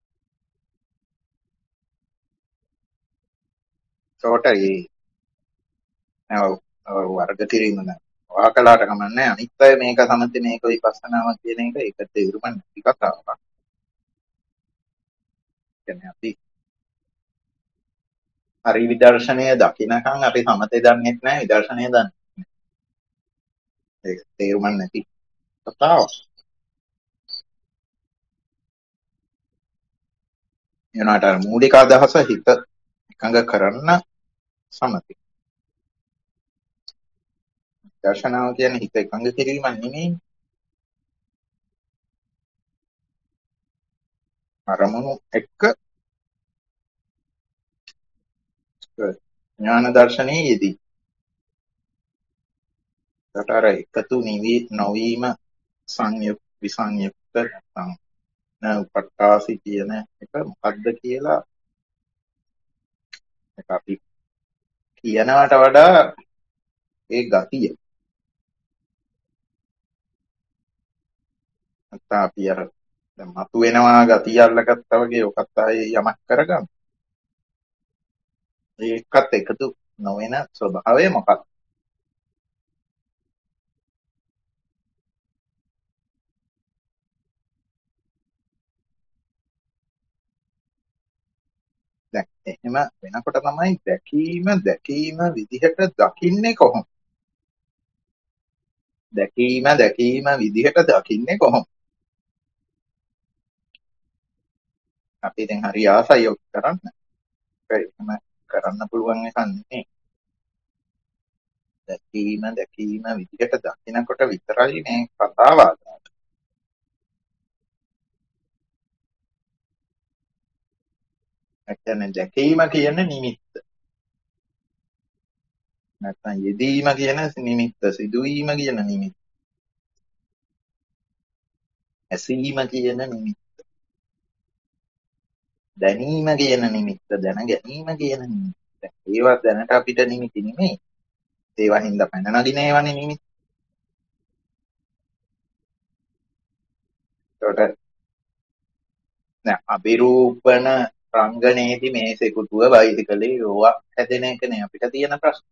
වර්ග කිරීම නෑ. වාකලාට කමන්නේ අනිත් අය මේක සමතේ මේක විපස්සනාව කියන එක ඒක තේරුම් නැති කතාවක්. කියන්නේ අපි හරි විදර්ශනය දකින්නකම් අපි සමතේ දන්නේ නැහැ විදර්ශනය දන්නේ. ඒක තේරුම් නැති කතාවක්. එනවාට මූලික අදහස හිත එකඟ කරන්න සමතේ. දර්ශනාව කියන්නේ හිත එකඟ කිරීමක් නෙමෙයි. අරමුණු එක්ක ඥාන දර්ශනයේ යෙදී. ඒතර එකතු නොවීම විසංයුක්ත නැත්නම් උපට්ඨාසි කියන එක මොකද්ද කියලා ඒක අපි කියනවට වඩා ඒ ගතිය නැත්නම් අපි අර දැන් මතු වෙනවා ගතිය අල්ලගත්තා වගේ ඔකත් ආයේ යමක් කරගන්න. ඒකත් එකතු නොවන ස්වභාවය මොකක්ද? දැන් එහෙම වෙනකොට තමයි දැකීම විදිහට දකින්නේ කොහොමද? දැකීම විදිහට දකින්නේ කොහොමද? අපි දැන් හරි ආසයි ඔක් කරන්න. එහෙම කරන්න පුළුවන් එකක් නෙමෙයි. දැකීම විදිහට දකිනකොට විතරයි මේ කතාව ආදා. කියන්නේ දැකීම කියන නිමිත්ත. නැත්නම් යෙදීම කියන නිමිත්ත, සිදුවීම කියන නිමිත්ත. ඇසීම කියන නිමිත්ත. දැනීම කියන නිමිත්ත, දැන ගැනීම කියන නිමිත්ත. ඒවා දැනට අපිට නිමිති නෙමෙයි. ඒවා හින්දා පැන නගින ඒවානේ නිමිත්ත. ඒකට නෑ අබිරූපණ රංගනයේදී මේ සෙකුටුව බයිසිකලේ යෝවා හැදෙන එකනේ අපිට තියෙන ප්‍රශ්න.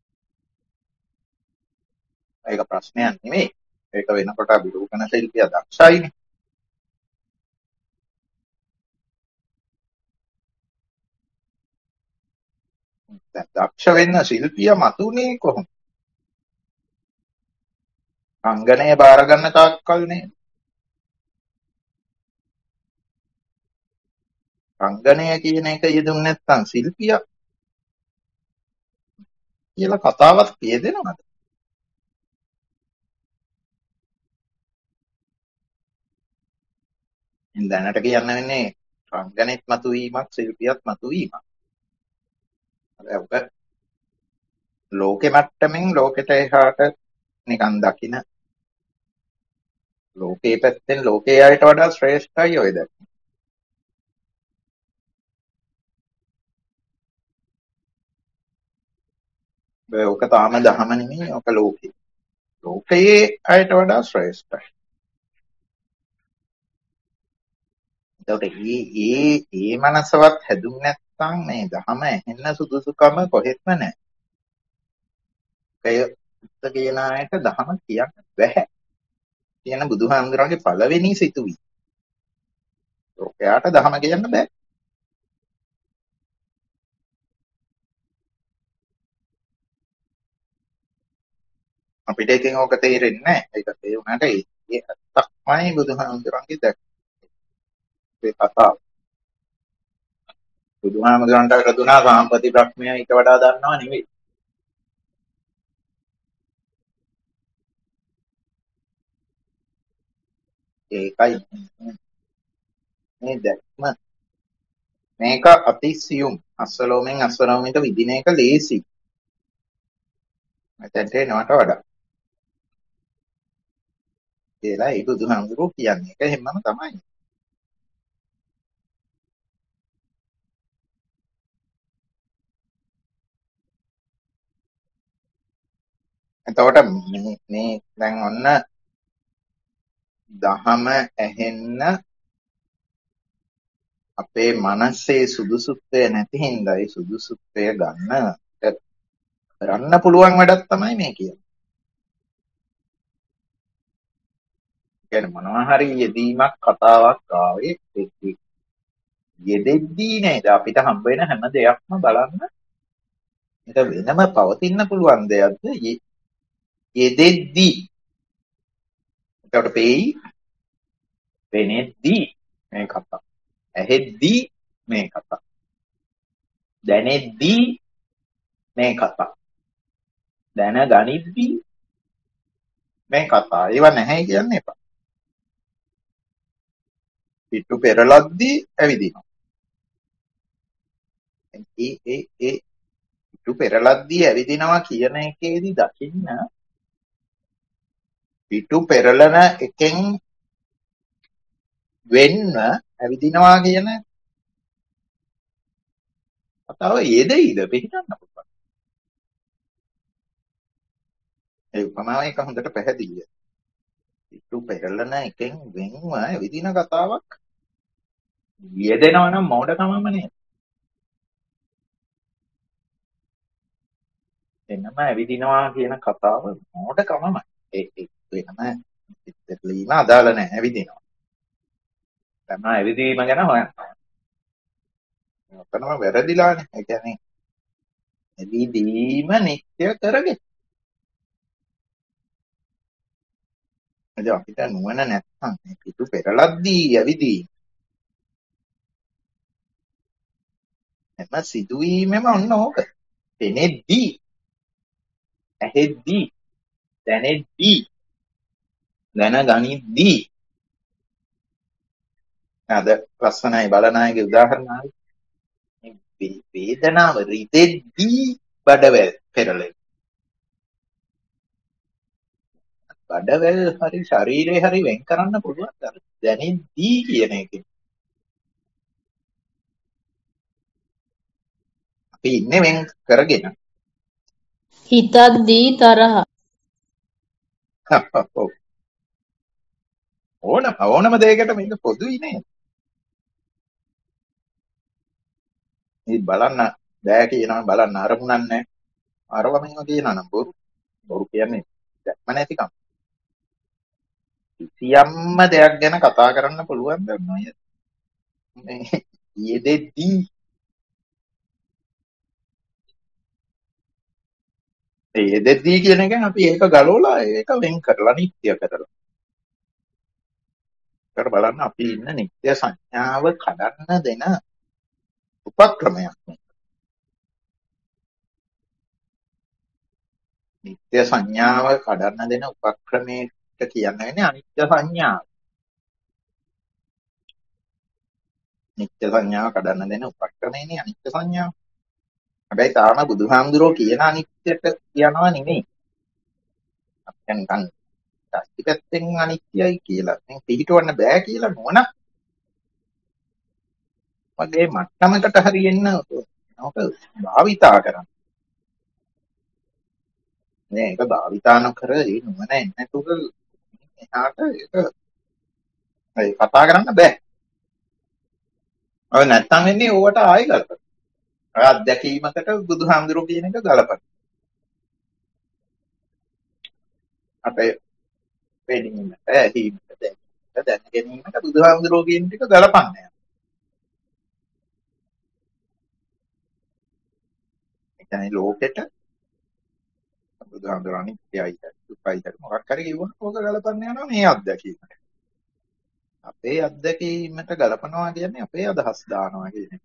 ඒක ප්‍රශ්නයක් නෙමෙයි. ඒක වෙනකොට අබිරූපණ ශිල්පියා දක්ෂයිනේ. දැන් දක්ෂ වෙන්න ශිල්පියා මතුනේ කොහොමද? රංගනය බාර ගන්න තාක්කල් නේ. රංගනය කියන එක යෙදුම් නැත්නම් ශිල්පියා කියලා කතාවක් කියදෙනවද? දැනට කියන්න වෙන්නේ රංගනෙත් මතුවීමක් ශිල්පියත් මතුවීමක්. ඔක ලෝකෙ මට්ටමින් ලෝකෙට එහාට නිකන් දකින ලෝකේ පැත්තෙන් ලෝකයේ අයට වඩා ශ්‍රේෂ්ඨයි ඔය දැක්ම. ඔක තාම දහම නෙමෙයි, ඔක ලෝකේ. ලෝකයේ අයට වඩා ශ්‍රේෂ්ඨයි. එතකොට ඒ මනසවත් හැදුන්නේ නැත්නම් මේ දහම ඇහෙන්න සුදුසුකම කොහෙත්ම නැහැ. ඒ කියන අයට දහම කියන්න බැහැ. කියන බුදුහාමුදුරන්ගේ පළවෙනි සිතුවිලි. ලෝකයට දහම කියන්න බෑ. අපිට එකෙන් ඕක තේරෙන්නේ නැහැ. ඒක තේරුණාට ඒ ඇත්තක්මයි බුදුහාමුදුරන්ගේ දැක්කේ කතාව. බුදුහාමුදුරන්ට වැරදුනා සාම්පති ප්‍රඥය ඊට වඩා දන්නවා නෙවෙයි. ඒකයි මේ දැක්ම. මේක අතිසියුම්. අස්වලෝමෙන් අස්වලෝමෙට විදින එක ලේසි. මෙතෙන්ට එනවට වඩා. කියලා ඒ බුදුහාමුදුරුවෝ කියන්නේ. ඒක හැමම තමයි. එතකොට මේ දැන් ඔන්න දහම ඇහෙන්න අපේ මනසේ සුදුසුත්වය නැති හින්දායි සුදුසුත්වය ගන්න කරන්න පුළුවන් වැඩක් තමයි මේ කියන්නේ. කියන්නේ මොනවා හරි යෙදීමක් කතාවක් ආවේ යෙදෙද්දී නේද අපිට හම්බ වෙන හැම දෙයක්ම බලන්න. ඒක වෙනම පවතින්න පුළුවන් දෙයක්ද යෙදෙද්දී. එතකොට පෙයි වෙනෙද්දී මේ කතාව. ඇහෙද්දී මේ කතාව. දැනෙද්දී මේ කතාව. දැනගනිද්දී මේ කතාව. ඒව නැහැ කියන්නේ එපා. පිටු පෙරලද්දී ඇවිදිනවා. ඒ පිටු පෙරලද්දී ඇවිදිනවා කියන එකේදී දකින්න පිටු පෙරලන එකෙන් වෙන්න ඇවිදිනවා කියන කතාව යෙදෙයිද පිටින්න පුළුවන්. ඒ උපමාව එක හොඳට පැහැදිලියි. පිටු පෙරලන එකෙන් වෙන්ව ඇවිදින කතාවක් යෙදෙනවා නම් මෝඩකමම නේද? එන්නම ඇවිදිනවා කියන කතාව මෝඩකමමයි. ඒ වෙනම පිටුපෙරලීම අදාළ නැහැ. ඇවිදිනවා. තමයි ඇවිදීම ගැන හොයන්න. ඔතනම වැරදිලානේ. ඒ කියන්නේ ඇවිදීම නිත්‍ය කරගෙන. එද අපිට නුවණ නැත්නම් මේ පිටු පෙරලද්දී ඇවිදීම එම සිදුවීමම ඔන්න ඕක. පෙනෙද්දී, ඇහෙද්දී, දැනෙද්දී, දැනගනිද්දී. අද ලස්සනයි බලනායකගේ උදාහරණයි. වේදනාව රිදෙද්දී බඩවැල් පෙරලෙන. බඩවැල් හරි ශරීරේ හරි වෙන් කරන්න පුළුවන්. දැනෙද්දී කියන එකෙන්. අපි ඉන්නේ වෙන් කරගෙන. හිතද්දී තරහ. ඕනම දෙයකට මේක පොදුයි නේද? මේ බලන්න බෑ කියනවා බලන්න අරමුණක් නැහැ. අරවමින්ම කියනවා නම් බොරු කියන්නේ දැක්ම නැතිකම. කිසියම්ම දෙයක් ගැන කතා කරන්න පුළුවන් දන්නවද? මේ යෙදෙද්දී ඒ යෙදෙද්දී කියන එකෙන් අපි ඒක ගලවලා ඒක වෙන් කරලා නිත්‍ය කරලා. ඒකට බලන්න අපි ඉන්න නිත්‍ය සංඥාව කඩන්න දෙන උපක්‍රමයක් මේ. නිත්‍ය සංඥාව කඩන්න දෙන උපක්‍රමයකට කියන්නේ අනිත්‍ය සංඥාව. නිත්‍ය සංඥාව කඩන්න දෙන උපක්‍රමයනේ අනිත්‍ය සංඥාව. හැබැයි තාම බුදුහාමුදුරුවෝ කියන අනිත්‍යට කියනවා නෙමෙයි. අපි නිකන් අයිති පැත්තෙන් අනිත්‍යයි කියලා දැන් පිළිටවන්න බෑ කියලා නෝන වගේ මට්ටමකට හරියෙන්න ඔක භාවිතා කරන්න. මේ ඒක භාවිතා නොකර ඒ නුවණ එන්නේ තුක එහාට ඒක කතා කරන්න බෑ. ඔය නැත්තම් වෙන්නේ ඕවට ආයෙ ගලපන. ඔය අත්දැකීමකට බුදුහාමුදුරුවෝ කියන එක ගලපන. අපේ වෙඩින්ගට ඇහිීමට දැන ගැනීමට බුදුහාමුදුරුවෝ කියන ටික ගලපන්නේ. ඒ කියන්නේ ලෝකෙට බුදුහාමුදුරුවෝ අනිත්‍යයි දුකයි මොකක් හරි කියවොත් ඕක ගලපන්න යනවා මේ අත්දැකීමට. අපේ අත්දැකීමට ගලපනවා කියන්නේ අපේ අදහස් දානවා කියන්නේ.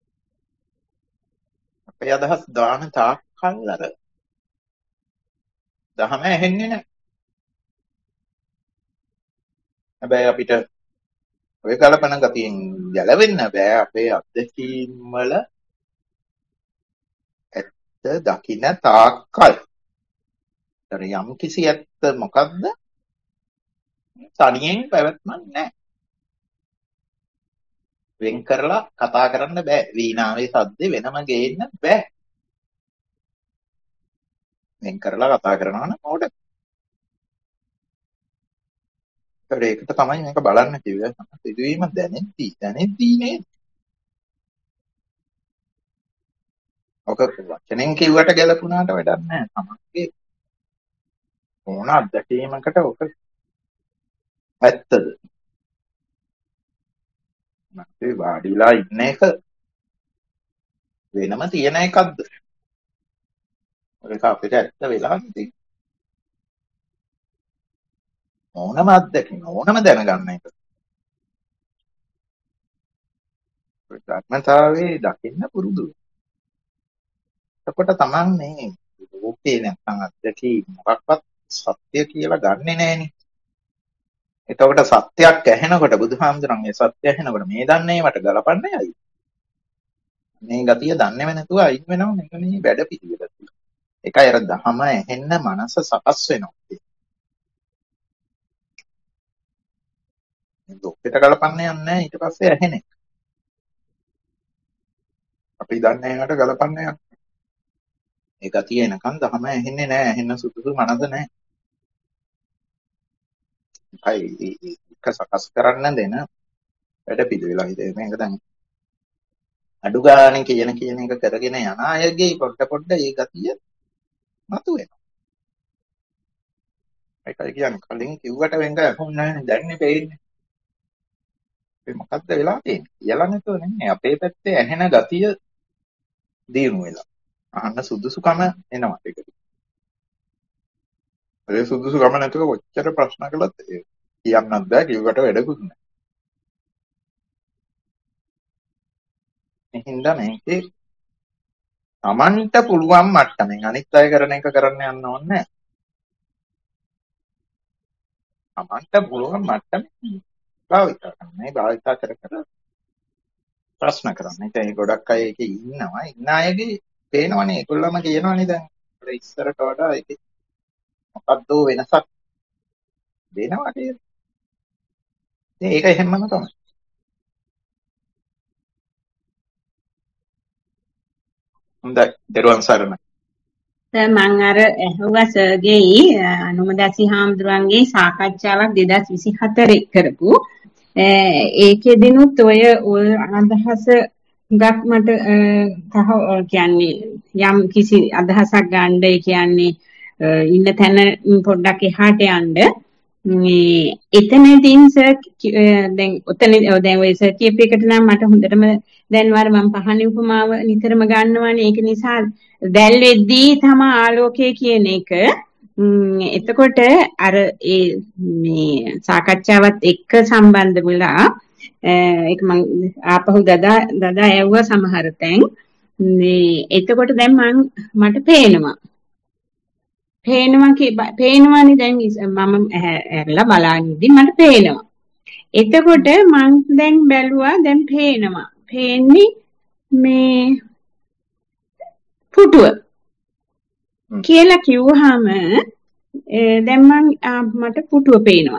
අපේ අදහස් දාන තාක්කල් අර දහම ඇහෙන්නේ නැහැ. හැබැයි අපිට ඔය කල්පන ගතියෙන් ගැලවෙන්න බෑ අපේ අත්දැකීම් වල ඇත්ත දකින්න තාක්කල්. යම් කිසි ඇත්ත මොකද්ද? තනියෙන් පැවැත්මක් නැහැ. වෙන් කරලා කතා කරන්න බෑ. වීණාවේ සද්දේ වෙනම ගේන්න බෑ. වෙන් කරලා කතා කරනවා නම් මොකටද? ඒකට තමයි මේක බලන්න කිව්වේ. සිදුවීම දැනෙද්දී නේද? ඔක වචනෙන් කිව්වට ගැලපුණාට වැඩක් නැහැ. තමන්ගේ ඕන අත්දැකීමකට ඔක ඇත්තද? නැත්නම් වාඩිලා ඉන්න එක වෙනම තියෙන එකක්ද? ඒක අපිට ඇත්ත වෙලා නැති. ඕනම අත්දැකීම ඕනම දැනගන්න එක. ධර්මතාවයේ දකින්න පුරුදු. එතකොට තමන් මේ ලෝකේ නැත්නම් අත්දැකීම් මොකක්වත් සත්‍ය කියලා ගන්නෙ නෑනේ. එතකොට සත්‍යයක් ඇහෙනකොට බුදුහාමුදුරන්ගේ සත්‍ය ඇහෙනකොට මේ දන්නේ වට ගලපන්නේ අයි. මේ ගතිය දන්නේම නැතුව අයින් වෙනවා මේක මේ වැඩ පිළිවෙල. ඒකයි අර දහම ඇහෙන්න මනස සකස් වෙනවා. දුක්කට ගලපන්නේ නැහැ ඊට පස්සේ ඇහෙන එක. අපි දන්නේ නැකට ගලපන්නේ නැහැ. ඒ ගතිය එනකන් දහම ඇහෙන්නේ නැහැ. ඇහෙන්න සුදුසු මනස නැහැ. ඒක සකස් කරන්න දෙන වැඩ පිළිවෙලයි ඉතින් මේක දැන් අඩු ගානේ කියන එක කරගෙන යන අයගේ පොඩ ඒ ගතිය මතුවෙනවා. ඒකයි කියන්නේ කලින් කිව්වට වෙන්ක අහුන්නේ නැහැ දැන්නේ පෙන්නේ. ඒ මොකද්ද වෙලා තියෙන්නේ? කියලා නැතුව නෙමෙයි අපේ පැත්තේ ඇහෙන ගතිය දිනු වෙලා. අහන්න සුදුසුකම එනවා ඒකට. ඒ සුදුසුකම නැතුව කොච්චර ප්‍රශ්න කළත් කියන්නත් බෑ කිව්වට වැඩකුත් නැහැ. එහෙනම් මේකේ Tamanට පුළුවන් මට්ටමින් අනිත් අය කරන එක කරන්න යන්න ඕනේ නැහැ. Tamanට පුළුවන් මට්ටමින් භාවිතා කරන්න. මේ භාවිතා කර ප්‍රශ්න කරන්න. ඒ ගොඩක් අය ඒකේ ඉන්නවා. ඉන්න අයගේ පේනවනේ ඒගොල්ලම කියනවනේ දැන් ඉස්සරට වඩා ඒකේ මොකද්ද වෙනසක් දෙනවා කියලා. ඒක එහෙමම තමයි. හොඳයි දරුවන් සරණයි. දැන් මම අර ඇහුවා සර්ගේ අනුමදසි හාමුදුරන්ගේ සාකච්ඡාවක් 2024 කරපු ඒකෙදිනුත් ඔය අදහස ගක් මට කියන්නේ යම් කිසි අදහසක් ගන්න ඒ කියන්නේ ඉන්න තැන පොඩ්ඩක් එහාට යන්න මේ එතනදීන් සර් දැන් දැන් ඔය සර් කියප එකට නම් මට හොඳටම දැන් වර මම පහනේ උපමාව නිතරම ගන්නවානේ ඒක නිසා දැල් වෙද්දී තමයි ආලෝකය කියන එක එතකොට අර ඒ මේ සාකච්ඡාවත් එක්ක සම්බන්ධ වෙලා ඒක මම ආපහු දදා ඇව්වා සමහර තැන් මේ එතකොට දැන් මට පේනවානේ දැන් මම ඇරලා බලන්නේ මට පේනවා. එතකොට මම දැන් බැලුවා දැන් පේන්නේ මේ පුටුව කියලා කිව්වහම දැන් මට පුටුව පේනවා.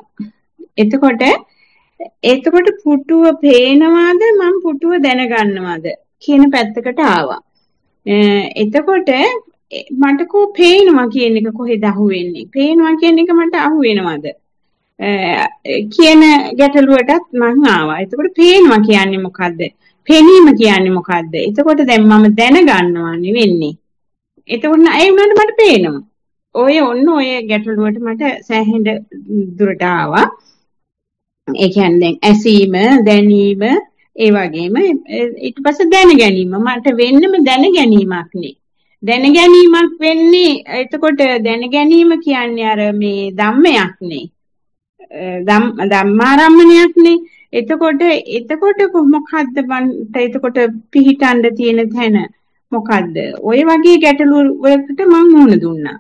එතකොට පුටුව පේනවාද මම පුටුව දැනගන්නවාද කියන පැත්තකට ආවා. එතකොට මට පේනවා කියන එක කොහෙද අහුවෙන්නේ? පේනවා කියන එක මට අහුවෙනවද? කියන ගැටලුවටත් මම ආවා. එතකොට පේනවා කියන්නේ මොකද්ද? පෙනීම කියන්නේ මොකද්ද? එතකොට දැන් මම දැනගන්නවා නෙවෙන්නේ. එතකොට ඒ වුණාට මට පේනවා. ඔය ගැටලුවට මට සෑහෙන දුරට ආවා. ඒ කියන්නේ දැන් ඇසීම, දැනීම, ඒ වගේම ඊට පස්සේ දැන ගැනීම. මට වෙන්නම දැන ගැනීමක් නේ. දැන ගැනීමක් වෙන්නේ එතකොට දැන ගැනීම කියන්නේ අර මේ ධම්මයක් නේ. ධම්මාරම්මණයක් නේ. එතකොට මොකද්ද එතකොට පිහිටන්න තියෙන තැන මොකද්ද? ඔය වගේ ගැටලු වලට මම මුහුණ දුන්නා.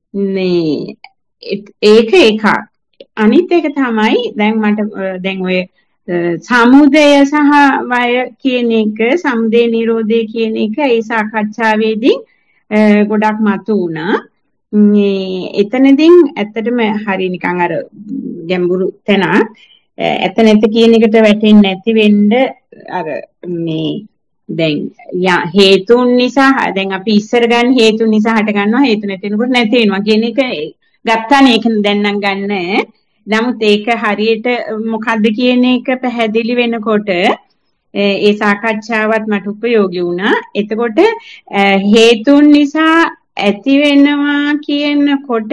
ඒක එකක්. අනිත් එක තමයි දැන් ඔය සමුදය සහ වය කියන එක, සමුදය නිරෝධය කියන එක ඒ සාකච්ඡාවේදී ගොඩක් මතු වුණා. එතනදී ඇත්තටම හරි නිකන් අර ගැඹුරු තැනක්. එතන කියන එකට වැටෙන්නේ නැති වෙන්න අර මේ දැන් හේතුන් නිසා දැන් අපි ඉස්සර ගන්න හේතුන් නිසා හට ගන්නවා, හේතු නැති වෙනකොට නැති වෙනවා කියන එක ගත්තානේ. ඒක දැන් නම් ගන්න. නමුත් ඒක හරියට මොකද්ද කියන එක පැහැදිලි වෙනකොට ඒ සාකච්ඡාවත් මට උපයෝගී වුණා. එතකොට හේතුන් නිසා ඇති වෙනවා කියනකොට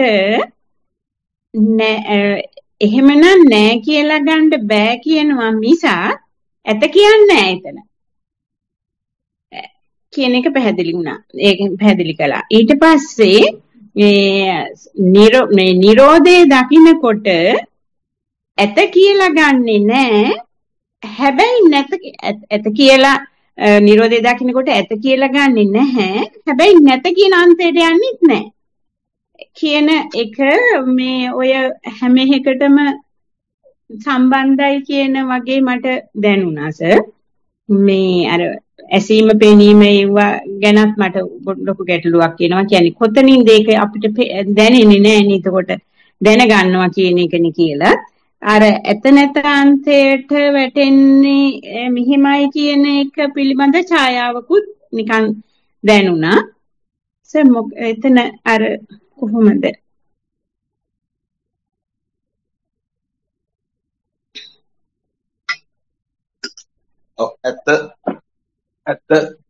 එහෙමනම් නෑ කියලා ගන්න බෑ කියනවා මිසක් ඇත කියන්නේ නෑ එතන කියන එක පැහැදිලි වුණා. ඒක පැහැදිලි කළා. ඊට පස්සේ මේ නිරෝධය දකින්නකොට ඇත කියලා ගන්නෙ නෑ. හැබැයි ඇත කියලා නිරෝධය දකින්නකොට ඇත කියලා ගන්නෙ නැහැ. හැබැයි නැත කියන අන්තයට යන්නෙත් නෑ කියන එක මේ ඔය හැම එකටම සම්බන්ධයි කියන වගේ මට දැනුණා සර්. මේ අර ඇසීම පෙනීම ඒවා ගැනත් මට ලොකු ගැටලුවක් එනවා. කියන්නේ කොතනින්ද ඒක අපිට දැනෙන්නේ නැහැ නේද? එතකොට දැනගන්නවා කියන එකනේ කියලා. අර එතනතරාන්තයට වැටෙන්නේ මෙහිමයි කියන එක පිළිබඳ ඡායාවකුත් නිකන් දැනුණා. සර් එතන අර කොහොමද? ඇත්ත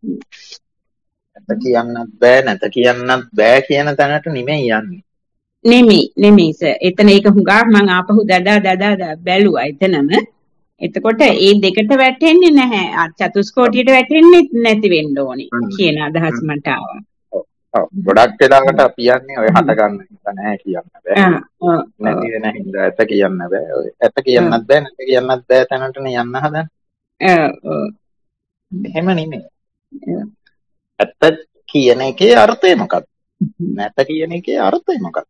කියන්නත් බෑ, නැත කියන්නත් බෑ කියන තැනට නෙමෙයි යන්නේ. නෙමෙයි සර්. එතන ඒක හුඟක් මම ආපහු දදා බැලුවා එතනම. එතකොට ඒ දෙකට වැටෙන්නේ නැහැ. චතුස්කෝටියට වැටෙන්නේ නැති වෙන්න ඕනේ කියන අදහස් මට ආවා. ගොඩක් වෙලාවට අපි යන්නේ ඔය හට ගන්න නිසා නෑ කියන්න බෑ. නැති වෙන හින්දා ඇත කියන්න බෑ. ඔය ඇත කියන්නත් බෑ, නැත කියන්නත් බෑ තැනටනේ යන්න හදන්නේ. එහෙම නෙමෙයි. ඇත්ත කියන එකේ අර්ථය මොකක්ද? නැත කියන එකේ අර්ථය මොකක්ද?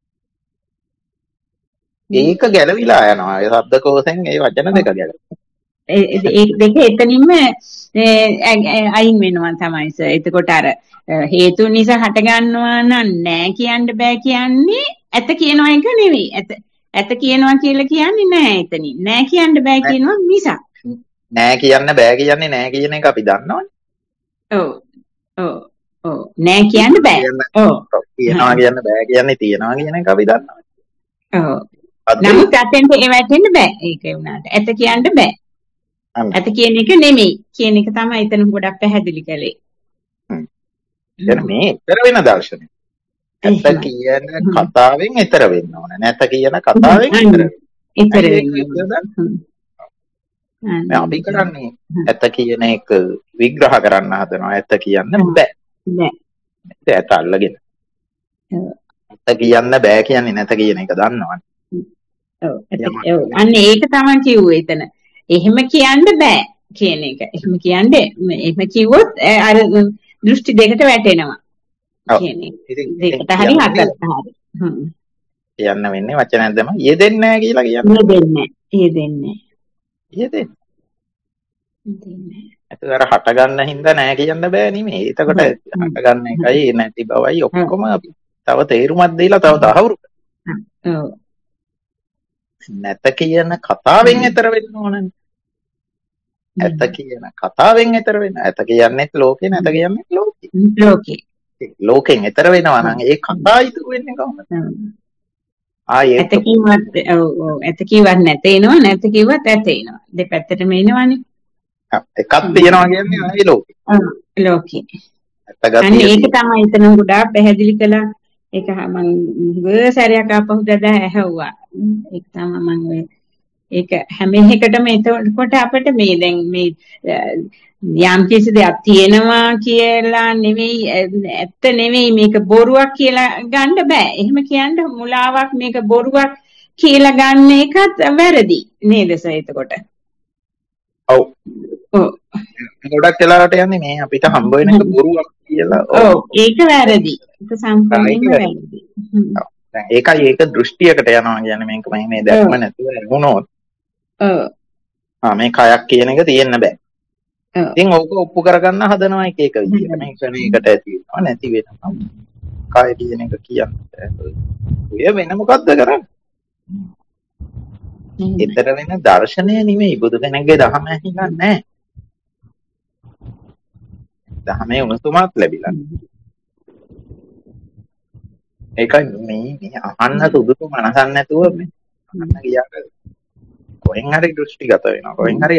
ඒක ගැලවිලා යනවා. ඒ ශබ්දකෝෂෙන් ඒ වචන දෙක ගැලවෙනවා. ඒ දෙක එතනින්ම අයින් වෙනවා තමයි සර්. එතකොට අර හේතු නිසා හට ගන්නවා නම් නෑ කියන්න බෑ කියන්නේ ඇත කියනවා එක නෙවෙයි. ඇත කියනවා කියලා කියන්නේ නෑ එතනින්. නෑ කියන්න බෑ කියනවා මිසක්. නෑ කියන්න බෑ කියන්නේ නෑ කියන එක අපි දන්නවනේ. ඔව්. නෑ කියන්න බෑ. තියනවා කියන්න බෑ කියන්නේ තියනවා කියන එක අපි දන්නවා. ඔව්. නමුත් අතෙන්ට ඒ වැටෙන්න බෑ. ඒක වුණාට. ඇත කියන්න බෑ. ඇත කියන එක නෙමෙයි කියන එක තමයි එතන ගොඩක් පැහැදිලි කළේ. දැන් මේ ඊතර වෙන දර්ශනය. ඇත කියන කතාවෙන් ඊතර වෙන්න ඕන. නැත කියන කතාවෙන් ඊතර වෙන්න. අපි කරන්නේ ඇත කියන එක විග්‍රහ කරන්න හදනවා. ඇත කියන්න බෑ. ඇත අල්ලගෙන. ඇත කියන්න බෑ කියන්නේ නැත කියන එක දන්නවනේ. අන්න ඒක තමයි කිව්වේ එතන. එහෙම කියන්න බෑ කියන එක. එහෙම කියන්නේ එහෙම කිව්වොත් අර දෘෂ්ටි දෙකට වැටෙනවා. කියන්නේ. දෙකට හරි හතරට හරි. කියන්න වෙන්නේ වචනයක් දැම යෙදෙන්නේ නැහැ කියලා කියන්නේ. යෙදෙන්නේ. ඒක අර හට ගන්න හින්දා නැහැ කියන්න බෑ නෙමෙයි. එතකොට හට ගන්න එකයි නැති බවයි ඔක්කොම අපි තව තේරුමක් දීලා තව තහවුරු ඔව්. නැත කියන කතාවෙන් එතර වෙන්න ඕනනේ. ඇත කියන කතාවෙන් එතර වෙන්න. ඇත කියන්නේත් ලෝකේ, නැත කියන්නේත් ලෝකේ. ලෝකේ. ලෝකෙන් එතර වෙනවා නම් ඒ කතා ඉතුරු වෙන්නේ කොහොමද? ඇත කිව්වත් ඇත කිව්වත් නැත එනවා, නැත කිව්වත් ඇත එනවා. දෙපැත්තටම එනවනේ. එකක් තියනවා කියන්නේ ආයි ලෝකේ. ලෝකේ. ඇත්ත අන්න ඒක තමයි එතන ගොඩාක් පැහැදිලි කළා. ඒක මම ගොඩසාරියක් ආපහු දදා ඇහුවා. ඒක තමයි මම ඒක හැම එකටම එතකොට අපිට මේ දැන් මේ යම් කිසි දෙයක් තියෙනවා කියලා නෙවෙයි, ඇත්ත නෙවෙයි, මේක බොරුවක් කියලා ගන්න බෑ. එහෙම කියන්න මුලාවක්, මේක බොරුවක් කියලා ගන්න එකත් වැරදි නේද සර්? එතකොට ඔව් ගොඩක් වෙලාවට යන්නේ මේ අපිට හම්බ වෙන එක බොරුවක් කියලා. ඔව් ඒක වැරදි. ඒක සම්පූර්ණයෙන්ම වැරදි. දැන් ඒකයි ඒක දෘෂ්ටියකට යනවා කියන්නේ. මේක මේ දැක්ම නැතුව වුණොත් මේ කයක් කියන එක තියෙන්න බෑ. ඉතින් ඕක ඔප්පු කරගන්න හදනවා එක එක විදියට. මේ ක්ෂණයකට ඇති වෙනවා, නැති වෙනවා. කය කියන එක කියන්නේ. ඔය වෙන මොකද්ද කරන්නේ? ඊතර වෙන දර්ශනය නෙමෙයි, බුදු කෙනෙක්ගේ දහම ඇහිලා නැහැ. දහමේ උණුසුමක් ලැබිලා. ඒකයි මේ අහන්න සුදුසු මනසක් නැතුව මේ අහන්න ගියාට කොහෙන් හරි දෘෂ්ටිගත වෙනවා. කොහෙන් හරි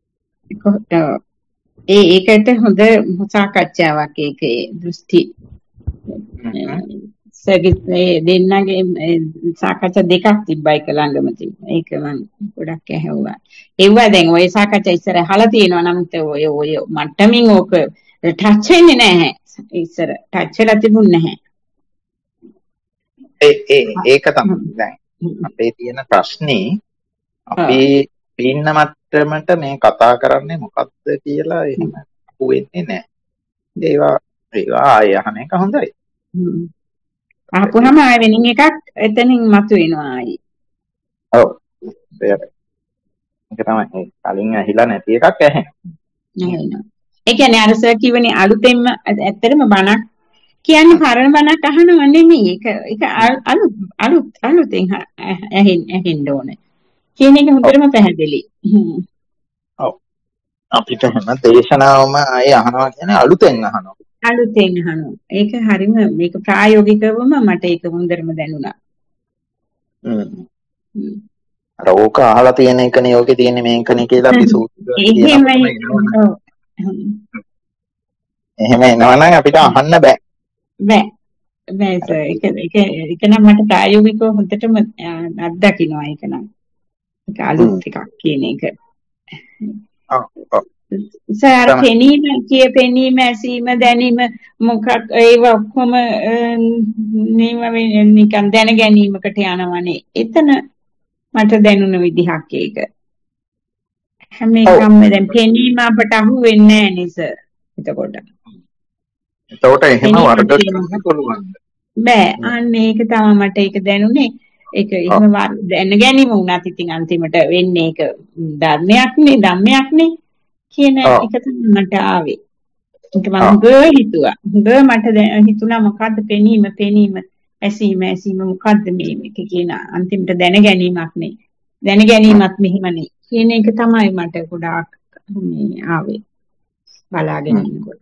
ඒකට හොඳ සාකච්ඡාවක් ඒකේ දෘෂ්ටි දෙන්නගේ සාකච්ඡා දෙකක් තිබ්බයි ළඟම තිබ්බා. ඒක මම ගොඩක් ඇහුවා. ඒවා දැන් ඔය සාකච්ඡා ඉස්සර අහලා තියෙනවා. නමුත් ඔය මට්ටමින් ඕක ටච් වෙන්නේ නැහැ. ඉස්සර ටච් වෙලා තිබුණේ නැහැ. ඒක තමයි දැන් අපේ තියෙන ප්‍රශ්නේ. අපි පින්න මට්ටමට මේ කතා කරන්නේ මොකක්ද කියලා එහෙම අහුවෙන්නේ නැහැ. ඒවා ආය අහන එක හොඳයි. අහපුවම ආය වෙනින් එකක් එතනින් මතුවෙනවා ආයි. ඔව්. ඒක තමයි කලින් ඇහිලා නැති එකක් ඇහෙනවා. ඒ කියන්නේ අර සර් කිව්වනේ අලුතෙන්ම ඇත්තටම බණක් කියන්නේ පරණ බණක් අහනව නෙමෙයි. ඒක අලුතෙන් ඇහෙන්න ඕනේ. කියන එක හොඳටම පැහැදිලි. ඔව්. අපිට හැම දේශනාවම ආයේ අහනවා කියන්නේ අලුතෙන් අහනවා. අලුතෙන් අහනවා. ඒක හරිම මේක ප්‍රායෝගිකවම මට ඒක හොඳටම දැනුණා. අර ඕක අහලා තියෙන එකනේ ඕකේ තියෙන්නේ මේකනේ කියලා අපි සූත්‍රය එහෙම එනවනම් අපිට අහන්න බෑ. බෑ සර්. ඒක නම් මට ප්‍රායෝගිකව හොඳටම අත්දකින්නවා ඒක නම්. ඒක අලුත් එකක් කියන එක. සර් පෙනීම ඇසීම දැනීම මොකක් ඒව ඔක්කොම නිකන් දැන ගැනීමකට යනවනේ. එතන මට දැනුණ විදිහක් ඒක. හැම එකම දැන් පෙනීම අපට අහු වෙන්නේ නැහැ නේ සර්. එතකොට එහෙම වර්ග කරන්න පුළුවන්. බෑ. අන්න ඒක තමයි මට ඒක දැනුනේ. ඒක එහෙම දැන ගැනීම වුණත් ඉතින් අන්තිමට වෙන්නේ ඒක ධම්මයක්නේ කියන එක තමයි මට ආවේ. ඒක මම හිතුවා. මට හිතුණා මොකද්ද පෙනීම ඇසීම මොකද්ද මේක කියන අන්තිමට දැන ගැනීමක් නේ. දැන ගැනීමත් මෙහිමනේ. කියන එක තමයි මට ගොඩාක් මේ ආවේ. බලාගෙන ඉන්නකොට.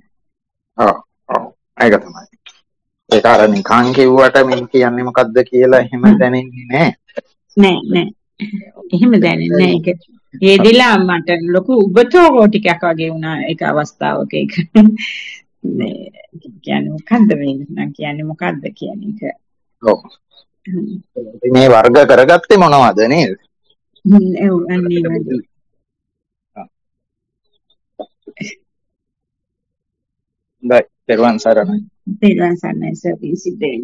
ඒක තමයි. ඒක අර නිකන් කිව්වට මේ කියන්නේ මොකද්ද කියලා එහෙම දැනෙන්නේ නෑ. එහෙම දැනෙන්නේ නෑ ඒක. ඒදිලා මට ලොකු උබතෝගෝ ටිකක් වගේ වුණා ඒක අවස්ථාවක ඒක. මේ කියන්නේ මොකද්ද මේ කියන්නේ මොකද්ද කියන එක. ඔව්. මේ වර්ග කරගත්තේ මොනවද නේද? ඔව් අන්නේ වගේ. බයි පෙරවන් සරණයි. පෙරවන් සරණයි සර් පිසිදෙන්.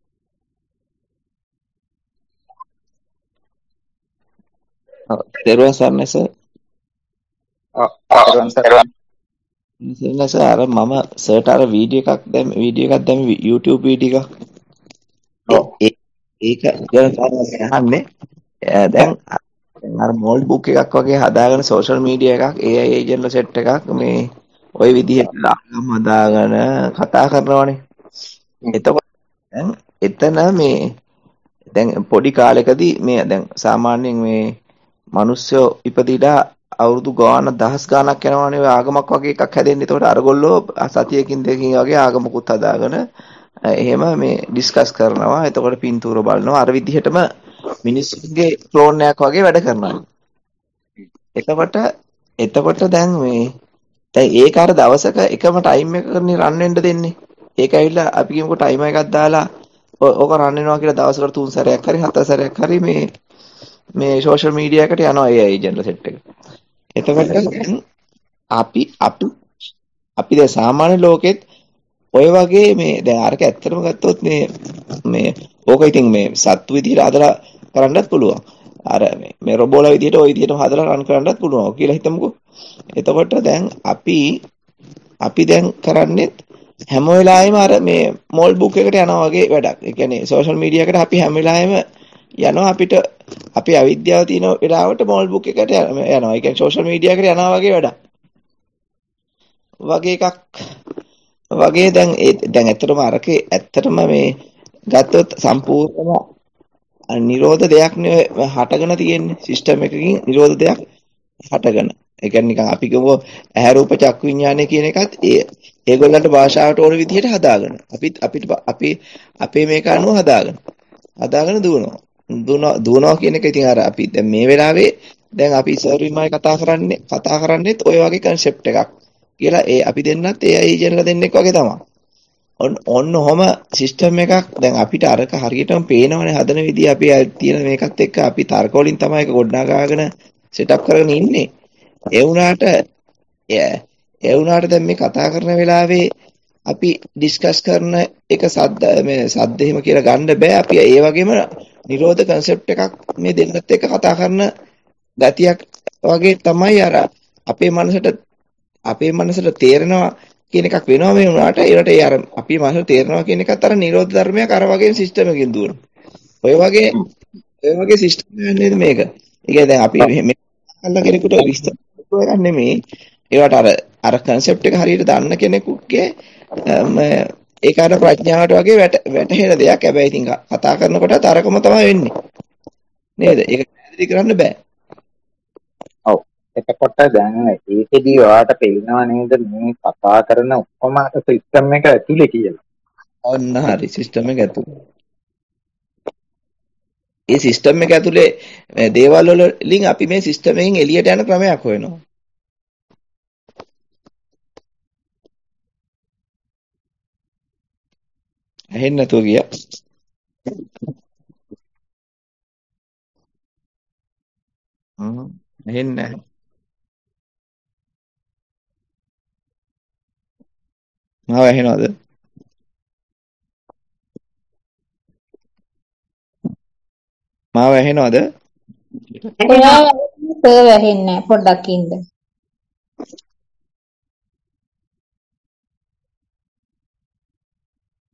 පෙරවන් සරණයි සර්. පෙරවන් සරණයි. සර් අර මම සර්ට අර වීඩියෝ එකක් දැම්ම YouTube වීඩියෝ එකක්. ඔව් ඒක ගැන අහන්නේ. දැන් අර මෝල්ඩ් බුක් එකක් වගේ හදාගෙන සෝෂල් මීඩියා එකක් AI ඒජන්ට් සෙට් එකක් මේ ওই විදිහට ආගම් හදාගෙන කතා කරනවානේ. එතකොට දැන් එතන මේ දැන් පොඩි කාලෙකදී මේ දැන් සාමාන්‍යයෙන් මේ මිනිස්සු ඉපදිලා අවුරුදු ගාන දහස් ගාණක් යනවානේ ඔය ආගමක් වගේ එකක් හැදෙන්න. ඒතකොට අරගොල්ලෝ සතියකින් දෙකකින් වගේ ආගමකුත් හදාගෙන එහෙම මේ ඩිස්කස් කරනවා. එතකොට පින්තූර බලනවා. අර විදිහටම මිනිස්සුන්ගේ ක්ලෝන් එකක් වගේ වැඩ කරනවා. එතකොට දැන් ඒක අර දවසක එකම ටයිම් එකකනේ රන් වෙන්න දෙන්නේ. ඒක ඇවිල්ලා අපි කියමුකෝ ටයිමර් එකක් දාලා ඕක රන් වෙනවා කියලා දවසකට 3 සැරයක් හරි 4 සැරයක් හරි මේ සෝෂල් මීඩියා එකට යනවා AI ඒජන්ට් සෙට් එක. එතකොට දැන් අපි දැන් සාමාන්‍ය ලෝකෙත් ඔය වගේ මේ දැන් අරක ඇත්තටම ගත්තොත් මේ ඕක ඉතින් මේ සත්තු විදිහට හදලා කරන්නත් පුළුවන්. අර මේ රොබෝලා විදිහට ওই විදිහටම හදලා රන් කරන්නත් පුළුවන් කියලා හිතමුකෝ. එතකොට දැන් අපි දැන් කරන්නේ හැම වෙලාවෙම අර මේ මෝල් බුක් එකට යනවා වගේ වැඩක්. ඒ කියන්නේ සෝෂල් මීඩියා එකට අපි හැම වෙලාවෙම යනවා අපිට අපි අවිද්‍යාව තියෙන වෙලාවට මෝල් බුක් එකට යනවා. ඒ කියන්නේ සෝෂල් මීඩියා එකට යනවා වගේ වැඩක්. වගේ එකක් වගේ දැන් ඇත්තටම අරකේ ඇත්තටම මේ ගත්තොත් සම්පූර්ණම නිරෝධ දෙයක් නේ හටගෙන තියෙන්නේ සිස්ටම් එකකින් නිරෝධ දෙයක් හටගෙන. ඒ කියන්නේ නිකන් අපි කියමු ඇහැ රූප චක්කු විඥානය කියන එකත් ඒගොල්ලන්ට භාෂාවට ඕන විදිහට හදාගෙන අපි අපේ මේක අනුව හදාගෙන දුවනවා කියන එක ඉතින් අර අපි දැන් මේ වෙලාවේ දැන් අපි සර්විමයි කතා කරන්නේත් ඔය වගේ concept එකක් කියලා අපි දෙන්නත් AI ඒජන්ට්ලා දෙන්නෙක් වගේ තමයි. ඔන්න ඔහම සිස්ටම් එකක් දැන් අපිට අරක හරියටම පේනවනේ හදන විදිය අපි තියෙන මේකත් එක්ක අපි තර්ක වලින් තමයි ඒක ගොඩනගාගෙන සෙටප් කරගෙන ඉන්නේ. ඒ වුණාට දැන් මේ කතා කරන වෙලාවේ අපි ඩිස්කස් කරන එක සද්ද එහෙම කියලා ගන්න බෑ. අපි ඒ වගේම නිරෝධ concept එකක් මේ දෙන්නත් එක්ක කතා කරන ගතියක් වගේ තමයි අර අපේ මනසට තේරෙනවා කියන එකක් වෙනවා මේ වුණාට ඒකට අර අපේ මනසට තේරෙනවා කියන එකත් අර නිරෝධ ධර්මයක් අර වගේ සිස්ටම් එකකින් දුවනවා. ඔය වගේ සිස්ටම් එකක් නේද මේක. ඒ කියන්නේ දැන් අපි මේ අල්ල කෙනෙකුට විස්තර කරන්න නෙමෙයි. ඒවට අර concept එක හරියට දන්න කෙනෙකුගේ ඒක අර ප්‍රඥාවට වගේ වැටහෙන දෙයක්. හැබැයි ඉතින් කතා කරනකොට තරකම තමයි වෙන්නේ. නේද? ඒක පැහැදිලි කරන්න බෑ. ඔව්. එතකොට දැන් ඒකෙදී ඔයාට පේනවා නේද මේ කතා කරන ඔක්කොම සිස්ටම් එක ඇතුලේ කියලා. ඔන්න හරි සිස්ටම් එක ඇතුලේ. ඒ සිස්ටම් එක ඇතුලේ දේවල් වලින් අපි මේ සිස්ටම් එකෙන් එළියට යන ක්‍රමයක් හොයනවා. ඇහෙන්නේ නැතුව ගියා. ඇහෙන්නේ නැහැ. මාව ඇහෙනවද? මාව ඇහෙනවද? ඔයා වැහෙන්නේ නැහැ පොඩ්ඩක් ඉන්න.